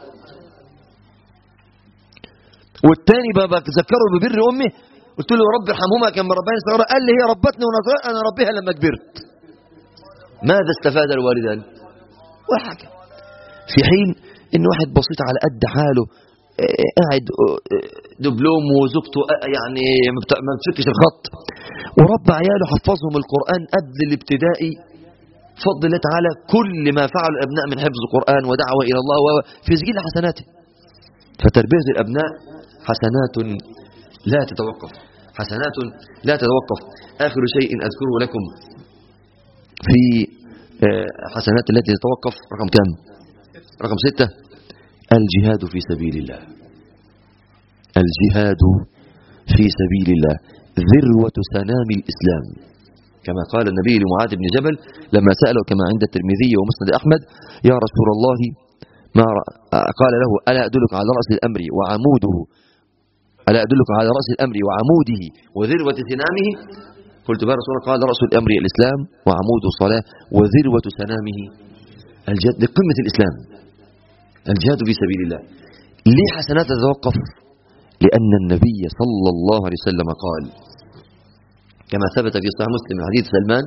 والتاني بذكره ببر أمه، قلت له رب ارحمهما كما ربياني صغيرا، قال لي هي ربتني وانا أنا ربيها لما كبرت. ماذا استفاد الوالدان؟ ولا حاجة. في حين ان واحد بسيط على قد حاله قاعد دبلوم وزوجته يعني ما بتفكش الخط ورب عياله حفظهم القرآن قبل الابتدائي بفضل الله تعالى. كل ما فعل الأبناء من حفظ القرآن ودعوة إلى الله في سجل حسناته. فتربية الأبناء حسنات لا تتوقف، حسنات لا تتوقف. آخر شيء أذكره لكم في حسنات التي تتوقف رقم كم؟ رقم ستة، الجهاد في سبيل الله. الجهاد في سبيل الله ذروة سنام الإسلام، كما قال النبي لمعاذ بن جبل لما سأله كما عند الترمذي ومسند أحمد يا رسول الله ما قال له ألا أدلك على رأس الأمر وعموده، ألا أدلك على رأس الأمر وعموده وذروة سنامه؟ قلت يا رسول الله قال رأس الأمر الإسلام وعموده الصلاة وذروة سنامه الجهاد. لقمة الإسلام الجهاد في سبيل الله. ليه حسنات تتوقف؟ لأن النبي صلى الله عليه وسلم قال كما ثبت في صحيح مسلم من حديث سلمان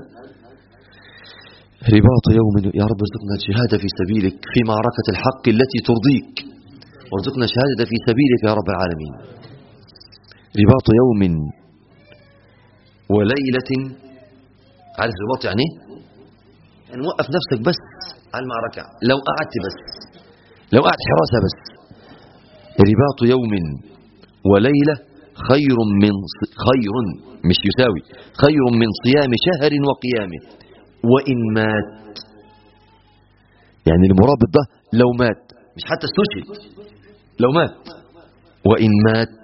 رباط يوم يا رب ارزقنا الجهاد في سبيلك في معركة الحق التي ترضيك وارزقنا الشهادة في سبيلك يا رب العالمين. رباط يوم وليلة. عارف رباط يعني ايه؟ يعني وقف نفسك بس على المعركة، لو قعدت بس، لو قعدت حراسة بس. رباط يوم وليلة خير من خير مش يساوي خير من صيام شهر وقيامه وإن مات. يعني المرابط ده لو مات، مش حتى استشهد، لو مات وإن مات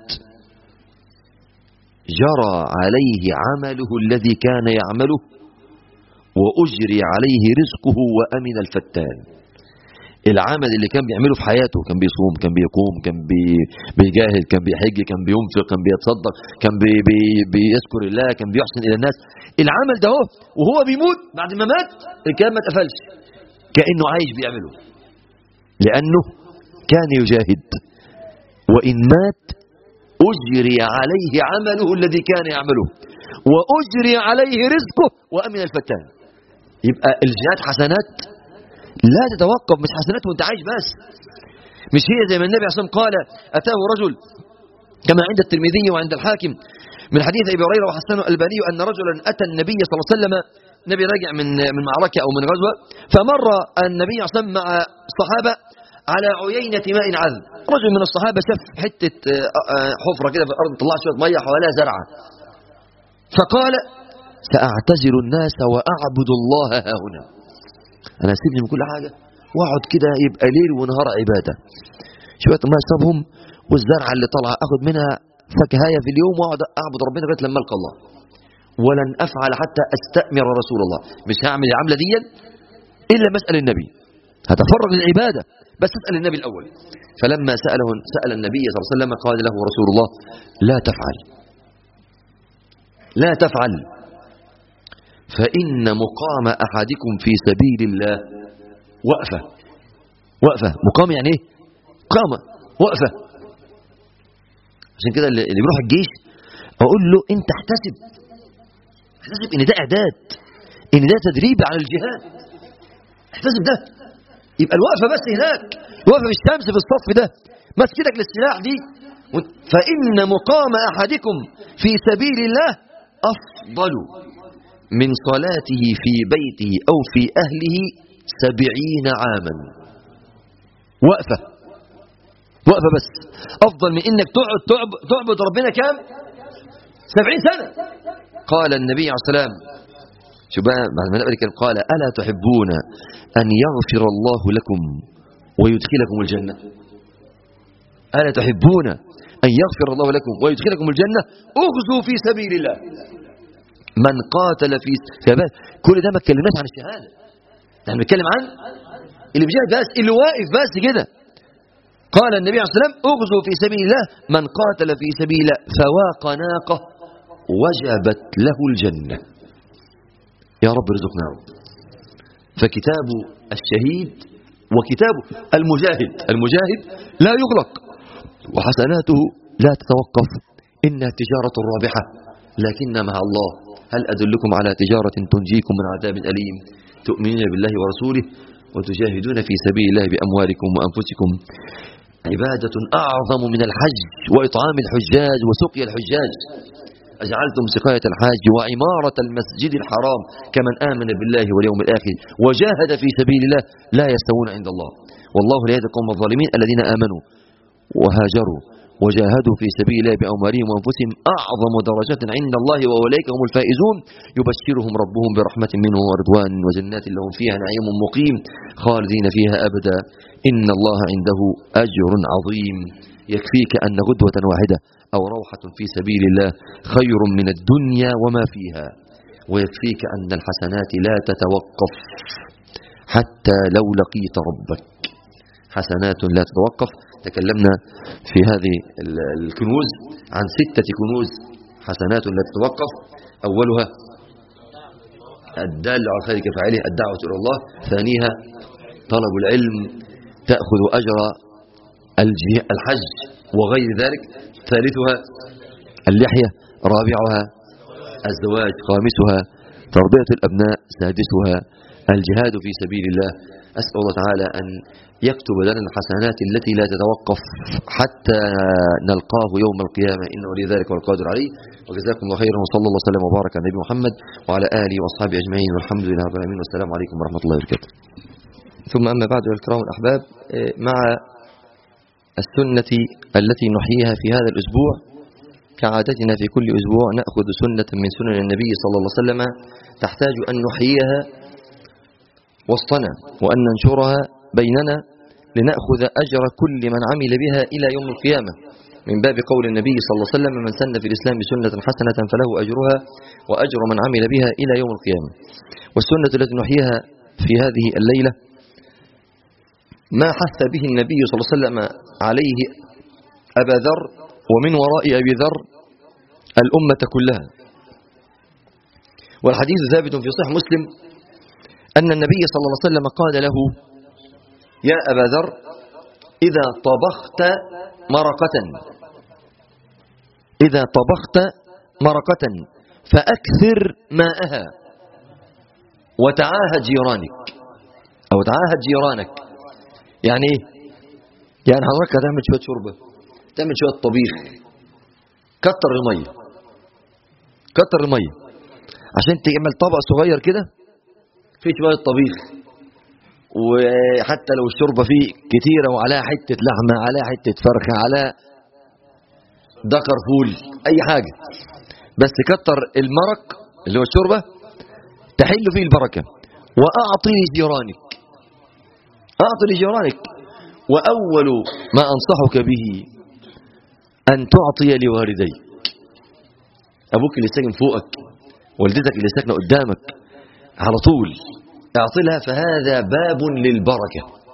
جرى عليه عمله الذي كان يعمله وأجري عليه رزقه وأمن الفتان. العمل اللي كان بيعمله في حياته، كان بيصوم، كان بيقوم، كان بي بيجاهد، كان بيحج، كان بينفق، كان بيتصدق، كان بي بي بيذكر الله، كان بيحسن إلى الناس. العمل ده هو وهو بيموت بعد ما مات الكلام ما اتقفلش، كأنه عايش بيعمله لأنه كان يجاهد. وإن مات أجري عليه عمله الذي كان يعمله وأجري عليه رزقه وأمن الفتان. يبقى الجهاد حسنات لا تتوقف، مش حسنات وانت عايش بس. مش هي زي ما النبي عليه الصلاة والسلام قال أتاه رجل كما عند الترمذي وعند الحاكم من حديث أبي هريرة وحسنه الألباني أن رجلا أتى النبي صلى الله عليه وسلم، النبي راجع من من معركة أو من غزوة، فمر النبي عليه الصلاة والسلام مع الصحابة على عيينة ماء عذب. رجل من الصحابة شاف حتة حفرة كده في الأرض طلع شوية مية حواليها زرعة، فقال سأعتزل الناس وأعبد الله ها هنا. أنا أسيبني من كل حاجة وأقعد كده يبقى ليل ونهار عبادة، شوية ما أشربهم والزرعة اللي طالعة أخذ منها فكهاية في اليوم وأقعد أعبد ربنا لغاية لما ألقى الله. ولن أفعل حتى أستأمر رسول الله، مش هعمل العملة دي إلا مسأل النبي هتفرغ للعبادة، بس اسأل النبي الأول. فلما سأله سأل النبي صلى الله عليه وسلم قال له رسول الله لا تفعل لا تفعل فإن مقام أحدكم في سبيل الله وقفة. وقفة مقام يعني ايه؟ قامة وقفة. عشان كده اللي بيروح الجيش اقول له انت احتسب احتسب ان ده اعداد، ان ده تدريب على الجهاد، احتسب ده. يبقى الوقفة بس هناك، الوقفة في الشمس في الصف ده مسكتك للسلاح دي. فإن مقام أحدكم في سبيل الله أفضل من صلاته في بيته أو في أهله سبعين عاما. وقفة وقفة بس أفضل من إنك تقعد تعبد ربنا كام؟ سبعين سنة. قال النبي عليه الصلاة والسلام شو بقى بعد ما نقرأ الكلام قال ألا تحبون أن يغفر الله لكم ويدخلكم الجنة؟ ألا تحبون أن يغفر الله لكم ويدخلكم الجنة؟ اغزوا في سبيل الله. من قاتل في سبيل، كل ده ما اتكلمناش عن الشهادة، نحن بنتكلم عن اللي بيجاهد بس، اللي واقف بس كده. قال النبي عليه الصلاة والسلام اغزوا في سبيل الله، من قاتل في سبيل الله فواق ناقة وجبت له الجنة. يا رب ارزقنا يا رب. فكتاب الشهيد وكتاب المجاهد، المجاهد لا يغلق وحسناته لا تتوقف، إنها تجارة رابحة لكن مع الله. هل أدلكم على تجارة تنجيكم من عذاب أليم تؤمنون بالله ورسوله وتجاهدون في سبيل الله بأموالكم وأنفسكم؟ عبادة أعظم من الحج وإطعام الحجاج وسقي الحجاج. أجعلتم سقاية الحاج وعمارة المسجد الحرام كمن آمن بالله واليوم الآخر وجاهد في سبيل الله لا يستوون عند الله والله لا يهدي القوم الظالمين. الذين آمنوا وهاجروا وجاهدوا في سبيل الله بأموالهم وأنفسهم أعظم درجات عند الله وأولئك هم الفائزون. يبشرهم ربهم برحمة منه ورضوان وجنات لهم فيها نعيم مقيم خالدين فيها أبدا إن الله عنده أجر عظيم. يكفيك أن غدوة واحدة أو روحة في سبيل الله خير من الدنيا وما فيها، ويكفيك أن الحسنات لا تتوقف حتى لو لقيت ربك. حسنات لا تتوقف. تكلمنا في هذه الكنوز عن ستة كنوز حسنات لا تتوقف. أولها الدال على الخير كفاعله الدعوة إلى الله. ثانيها طلب العلم تأخذ أجر الحج وغير ذلك. ثالثها اللحية. رابعها الزواج. خامسها تربية الأبناء. سادسها الجهاد في سبيل الله. أسأل الله تعالى أن يكتب لنا الحسنات التي لا تتوقف حتى نلقاه يوم القيامة إنه ولي ذلك والقادر عليه. وجزاكم الله خيرا وصلى الله وسلم وبارك على النبي محمد وعلى آله وأصحابه أجمعين والحمد لله رب العالمين والسلام عليكم ورحمة الله وبركاته. ثم أما بعد الكرام الأحباب، مع السنة التي نحييها في هذا الأسبوع كعادتنا في كل أسبوع نأخذ سنة من سنن النبي صلى الله عليه وسلم تحتاج أن نحييها وسطنا وأن ننشرها بيننا لنأخذ أجر كل من عمل بها إلى يوم القيامة، من باب قول النبي صلى الله عليه وسلم من سن في الإسلام سنة حسنة فله أجرها وأجر من عمل بها إلى يوم القيامة. والسنة التي نحييها في هذه الليلة ما حث به النبي صلى الله عليه وسلم عليه أبا ذر ومن وراء أبي ذر الأمة كلها. والحديث ثابت في صحيح مسلم أن النبي صلى الله عليه وسلم قال له يا أبا ذر إذا طبخت مرقة إذا طبخت مرقة فأكثر ماءها وتعاهد جيرانك أو تعاهد جيرانك. يعني إيه؟ يعني حضرتك هتعمل شوية شوربة، تعمل شوية طبيخ، كتر المية كتر المية عشان تعمل طبق صغير كده فيه شوية طبيخ، وحتى لو الشوربة فيه كتيرة وعليها حتة لحمة عليها حتة فرخة عليها دكر فول أي حاجة، بس كتر المرق اللي هو الشوربة تحل فيه البركة. وأعطي لجيرانك أعطي لجيرانك وأول ما أنصحك به أن تعطي لوالديك. أبوك اللي ساكن فوقك، والدتك اللي ساكنة قدامك على طول اعطي لها، فهذا باب للبركة.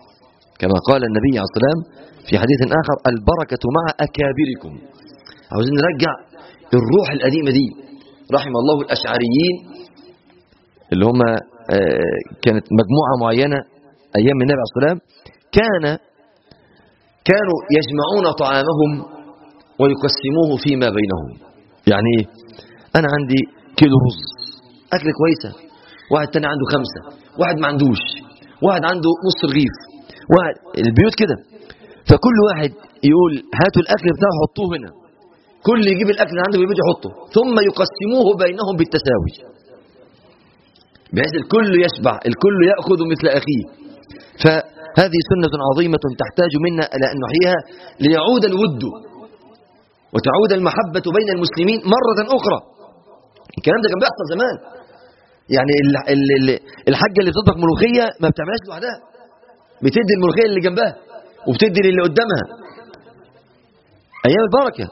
كما قال النبي عليه الصلاة والسلام في حديث آخر: البركة مع أكابركم. عاوزين نرجع الروح القديمة دي. رحم الله الأشعريين اللي هم كانت مجموعة معينة أيام النبي عليه الصلاة والسلام، كان كانوا يجمعون طعامهم ويقسموه فيما بينهم. يعني ايه؟ أنا عندي كيلو رز، أكل كويسة، واحد تاني عنده خمسة، واحد ما عندوش، واحد عنده نص رغيف، واحد البيوت كده. فكل واحد يقول هاتوا الأكل بتاعه حطوه هنا، كل يجيب الأكل اللي عنده في البيت يحطه، ثم يقسموه بينهم بالتساوي، بحيث الكل يشبع، الكل يأخذ مثل أخيه. فهذه سنة عظيمة تحتاج منا إلى أن نحييها ليعود الود وتعود المحبة بين المسلمين مرة أخرى. الكلام ده كان بيحصل زمان. يعني الحاجة اللي بتطبخ ملوخية ما بتعملهاش لوحدها، بتدي الملوخية اللي جنبها وبتدي اللي قدامها. أيام البركة.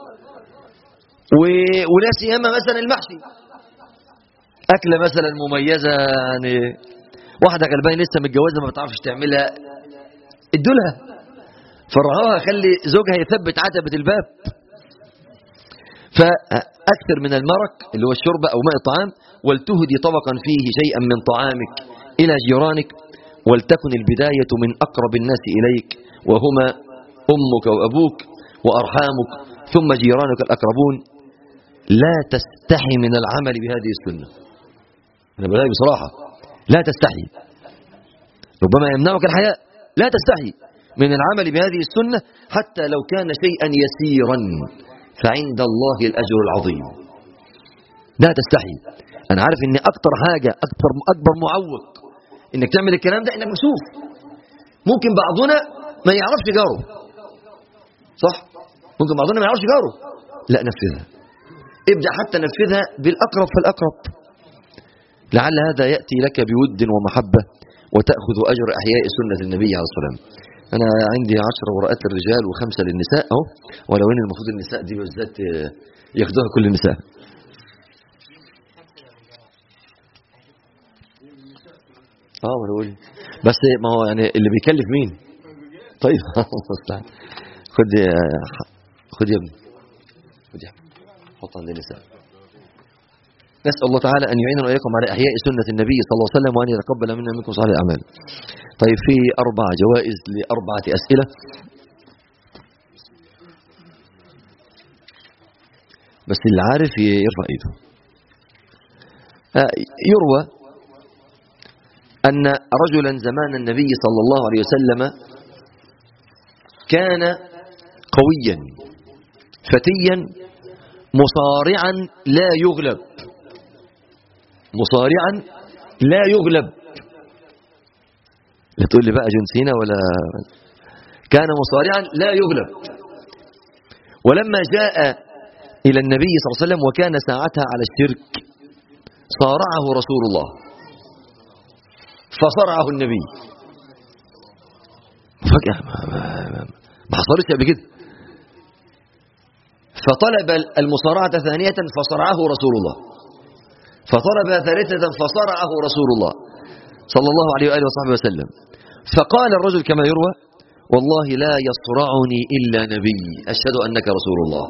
ولا سيما مثلا المحشي، أكلة مثلا مميزة، يعني واحدة غلبانة لسه متجوزة ما بتعرفش تعملها، ادولها فرعوها، خلي زوجها يثبت عتبة الباب. فأكثر من المرق اللي هو الشرب أو ماء الطعام، ولتهدي طبقا فيه شيئا من طعامك إلى جيرانك، ولتكن البداية من أقرب الناس إليك وهما أمك وأبوك وأرحامك ثم جيرانك الأقربون. لا تستحي من العمل بهذه السنة. أنا بقول لك بصراحة، لا تستحي، ربما يمنعك الحياء، لا تستحي من العمل بهذه السنة حتى لو كان شيئا يسيرا، فعند الله الأجر العظيم. لا تستحي. أنا عارف إن أكتر حاجة، أكبر أكبر معوق إنك تعمل الكلام ده إنك مكسوف. ممكن بعضنا ما يعرفش جاره، صح؟ ممكن بعضنا ما يعرفش جاره. لا، نفذها، ابدأ حتى نفذها بالأقرب فالأقرب، لعل هذا يأتي لك بود ومحبة وتأخذ أجر أحياء سنة النبي عليه الصلاة والسلام. أنا عندي عشر ورقات للرجال وخمسة للنساء أهو، ولو إن المفروض النساء دي بالذات ياخدوها كل النساء. اه ما بقول، بس ما هو يعني اللي بيكلف مين؟ طيب خد يا خد يا ابني، خد يا ابني، حط عند النساء. نسأل الله تعالى أن يعيننا وإياكم على إحياء سنة النبي صلى الله عليه وسلم، وأن يتقبل منا منكم صالح الأعمال. طيب، في أربع جوائز لأربعة أسئلة، بس اللي عارف يرفع إيده. يروى أن رجلا زمان النبي صلى الله عليه وسلم كان قويا فتيا مصارعا لا يغلب، مصارعا لا يغلب. لا تقول لي بقى جون سينا ولا، كان مصارعا لا يغلب. ولما جاء إلى النبي صلى الله عليه وسلم وكان ساعتها على الشرك، صارعه رسول الله فصرعه النبي. فجأة ما حصلتش قبل كده. فطلب المصارعة ثانية فصرعه رسول الله، فطلب ثالثة فصرعه رسول الله صلى الله عليه وآله وصحبه وسلم. فقال الرجل كما يروى: والله لا يصرعني إلا نبي، أشهد أنك رسول الله.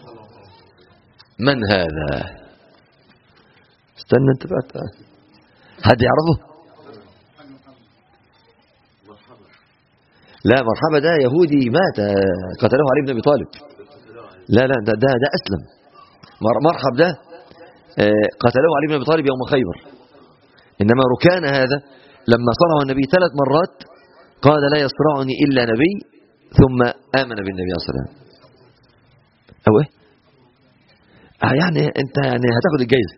من هذا؟ استنى انت بقى، حد يعرفه؟ لا، مرحبا ده يهودي مات قتله علي بن أبي طالب. لا لا ده ده, ده أسلم. مرحب ده قتله علي بن أبي طالب يوم خيبر. إنما ركان هذا لما صرعه النبي ثلاث مرات قال: لا يصرعني إلا نبي، ثم آمن بالنبي صلى الله عليه وسلم. أو إيه؟ آه يعني أنت يعني هتاخد الجايزة.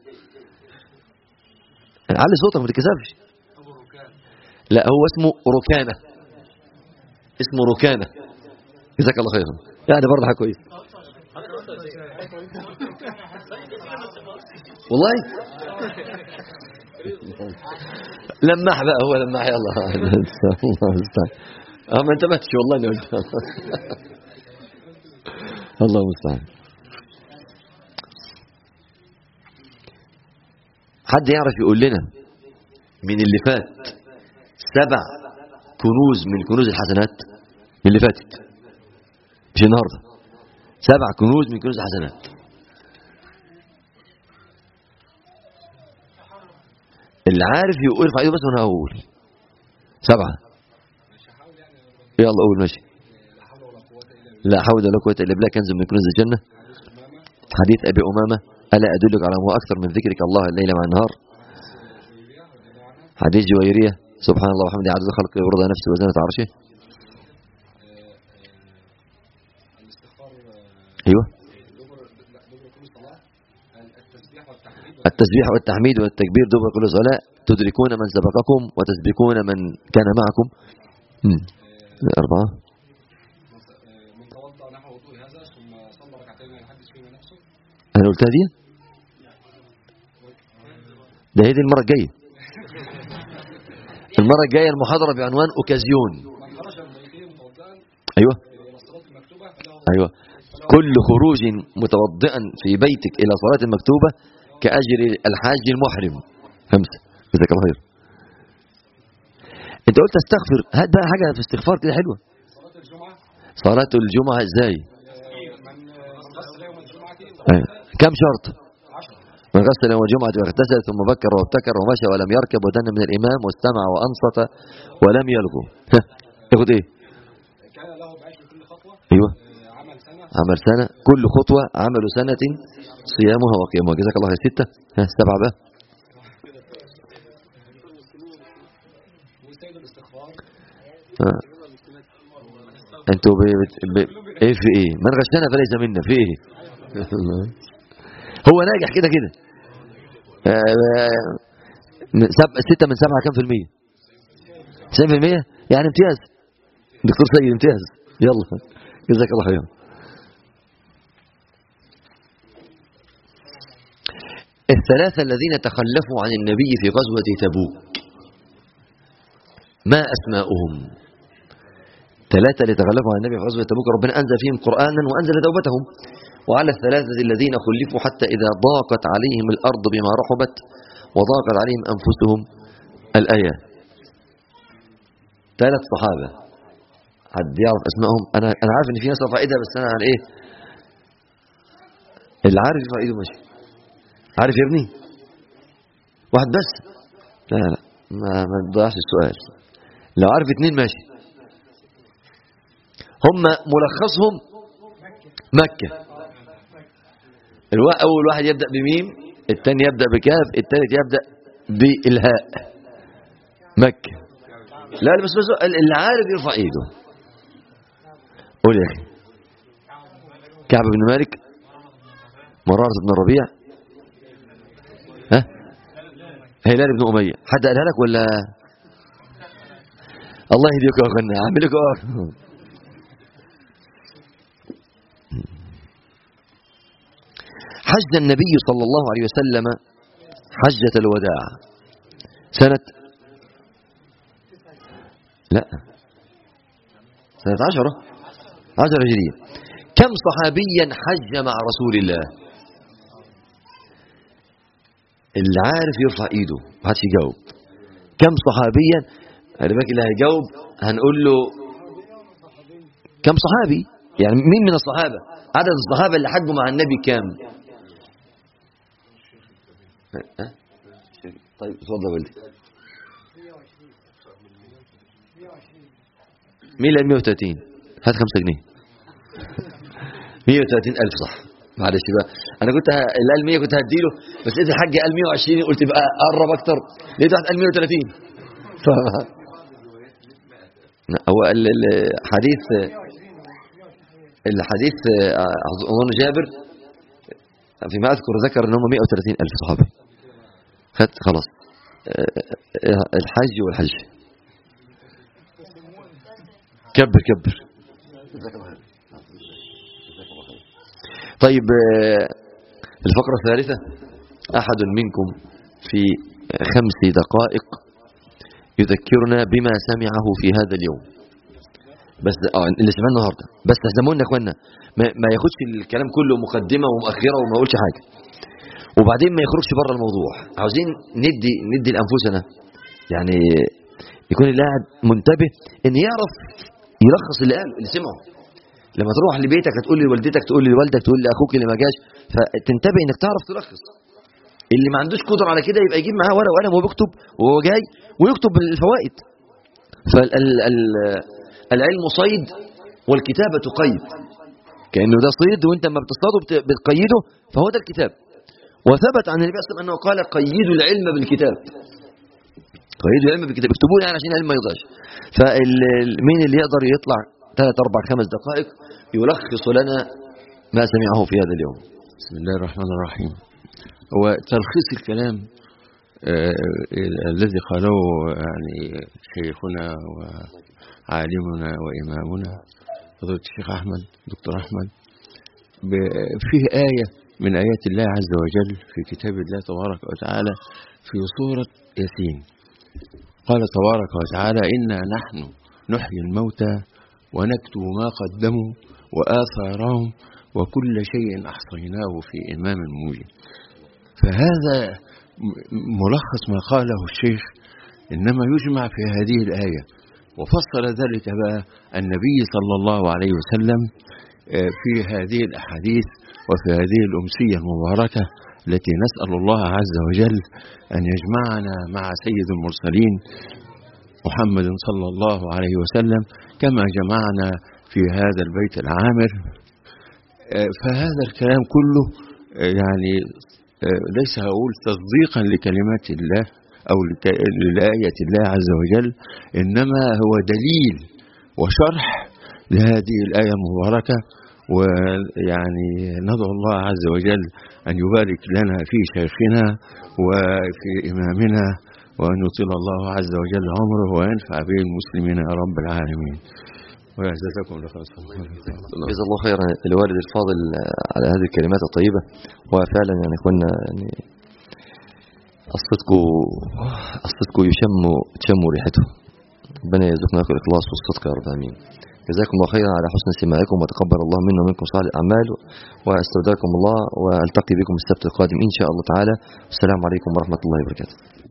علي صوتك ما تتكسفش. لا، هو اسمه ركانة، اسمه ركانة. جزاك الله خيرا، يعني برضه حاجة كويسة والله. لمح بقى، هو لمح. يلا الله المستعان. اه ما انتبهتش والله اني قلت الله المستعان. حد يعرف يقول لنا من اللي فات سبع كنوز من كنوز الحسنات اللي فاتت، مش النهارده. سبع كنوز من كنوز الحسنات. اللي عارف يرفع ايده بس وانا هقول سبعه. يلا قول ماشي. لا حول ولا قوة الا بالله كنز من كنوز الجنة. حديث ابي امامة الا ادلك على ما اكثر من ذكرك الله الليل مع النهار. حديث جويرية سبحان الله وحمده عدد خلقه ورضا نفسه وزنة عرشه. ايوه التسبيح والتحميد والتكبير دبر كل صلاة، تدركون من سبقكم وتسبقون من كان معكم. امم أربعة. أنا قلتها دي؟ ده هي دي المرة الجاية. المرة الجاية المحاضرة بعنوان أوكازيون. أيوة أيوة كل خروج متوضئا في بيتك إلى صلاة المكتوبة كأجر الحاج المحرم. خمسة. جزاك الله خير. أنت قلت استغفر، هات بقى حاجة في استغفار كده حلوة. صلاة الجمعة إزاي؟ أيوة. كم شرط؟ من غسل يوم الجمعة واغتسل ثم بكر وابتكر ومشى ولم يركب ودن من الإمام واستمع وأنصت ولم يلغو. ياخد إيه؟ كان له بعشر كل خطوة. أيوه. عمل سنة. عمل سنة، كل خطوة عمل سنة صيامها وقيامها. جزاك الله خير. ستة. ها سبعة بقى. آه. أنتوا ب... ب... إيه في إيه؟ من غشنا فليس منا في إيه؟ هو ناجح كده كده. سب... ستة من سبعة كم في المية؟ تسعين في المية يعني امتياز. دكتور سيد امتياز. يلا جزاك الله خير. الثلاثة الذين تخلفوا عن النبي في غزوة تبوك ما أسماؤهم؟ ثلاثة اللي تخلفوا عن النبي في غزوة تبوك ربنا أنزل فيهم قرآنا وأنزل توبتهم. وعلى الثلاثة الذين خلفوا حتى إذا ضاقت عليهم الأرض بما رحبت وضاقت عليهم أنفسهم الآية. ثلاث صحابة حد يعرف أسمائهم؟ أنا أنا عارف إن في ناس رفع إيدها بس أنا عن إيه؟ اللي عارف يرفع إيده ماشي. عارف يا ابني؟ واحد بس؟ لا لا ما ما تضيعش السؤال. لو عارف اثنين ماشي. هم ملخصهم مكة. أول واحد يبدأ بميم، الثاني يبدأ بكاف، الثالث يبدأ بالهاء. مكة. لا بس بس اللي عارف يرفع ايده. قول يا اخي. كعب بن مالك، مرارة بن الربيع، ها هلال بن أمية. حد قالها لك ولا؟ الله يهديك يا اخوانا. اعمل لكم حج النبي صلى الله عليه وسلم حجة الوداع سنة لا سنة عشرة عشرة هجرية. كم صحابيا حج مع رسول الله؟ اللي عارف يرفع ايده محدش يجاوب. كم صحابيا؟ خلي بالك اللي هيجاوب هنقول له كم صحابي، يعني مين من الصحابة؟ عدد الصحابة اللي حجوا مع النبي كام؟ ها؟ طيب اتفضل يا ولدي. مين اللي قال مية وثلاثين؟ هات خمسة جنيه. مية وثلاثين ألف صح. معلش بقى انا كنت اللي قال مية كنت هديله بس لقيت الحاج قال مية وعشرين قلت بقى قرب اكتر. لقيت واحد قال مية وثلاثين. ف هو الحديث الحديث اظن جابر فيما اذكر ذكر ان هم مية وثلاثين ألف صحابي. خد خلاص الحج والحج. كبر كبر. طيب الفقرة الثالثة. أحد منكم في خمس دقائق يذكرنا بما سمعه في هذا اليوم. بس اه اللي سمعنا النهارده بس تهزمونا يا اخوانا. ما, ما ياخدش الكلام كله مقدمة ومؤخرة وما يقولش حاجة وبعدين ما يخرجش بره الموضوع. عاوزين ندي ندي لأنفسنا يعني يكون اللي قاعد منتبه ان يعرف يلخص اللي قاله اللي سمعه. لما تروح لبيتك هتقول لوالدتك، تقول لوالدك، تقول لاخوك اللي ما جاش، فتنتبه انك تعرف تلخص. اللي ما عندوش قدره على كده يبقى يجيب معاه ورقه وقلم وهو بيكتب وهو جاي ويكتب الفوائد. فالعلم صيد والكتابه قيد، كانه ده صيد وانت لما بتصطاده بتقيده، فهو ده الكتاب. وثبت عن النبي صلى الله عليه وسلم انه قال قيدوا العلم بالكتاب. قيدوا العلم بالكتاب، اكتبوا يعني عشان العلم ما يضيعش. فمين اللي يقدر يطلع ثلاث اربع خمس دقائق يلخص لنا ما سمعه في هذا اليوم؟ بسم الله الرحمن الرحيم. هو تلخيص الكلام آه الذي قاله يعني شيخنا وعالمنا وإمامنا فضيلة الشيخ أحمد دكتور أحمد، فيه آية من آيات الله عز وجل في كتاب الله تبارك وتعالى في سورة ياسين. قال تبارك وتعالى: إنا نحن نحيي الموتى ونكتب ما قدموا وآثارهم وكل شيء أحصيناه في إمام مبين. فهذا ملخص ما قاله الشيخ، إنما يجمع في هذه الآية. وفسر ذلك بقى النبي صلى الله عليه وسلم في هذه الأحاديث وفي هذه الأمسية المباركة التي نسأل الله عز وجل أن يجمعنا مع سيد المرسلين محمد صلى الله عليه وسلم كما جمعنا في هذا البيت العامر. فهذا الكلام كله يعني ليس هقول تصديقا لكلمات الله أو لآية الله عز وجل، إنما هو دليل وشرح لهذه الآية المباركة. ويعني ندعو الله عز وجل أن يبارك لنا في شيخنا وفي إمامنا، وأن يطيل الله عز وجل عمره وينفع به المسلمين يا رب العالمين. ويعزكم لخير. جزا الله خيرا الوالد الفاضل على هذه الكلمات الطيبة. وفعلا يعني كنا يعني الصدق الصدق يشم تشم ريحته. ربنا يرزقنا الإخلاص والصدق يا رب آمين. جزاكم الله خيرا على حسن استماعكم، وتقبل الله منا ومنكم صالح الأعمال، واستودعكم الله، والتقي بكم السبت القادم إن شاء الله تعالى. والسلام عليكم ورحمة الله وبركاته.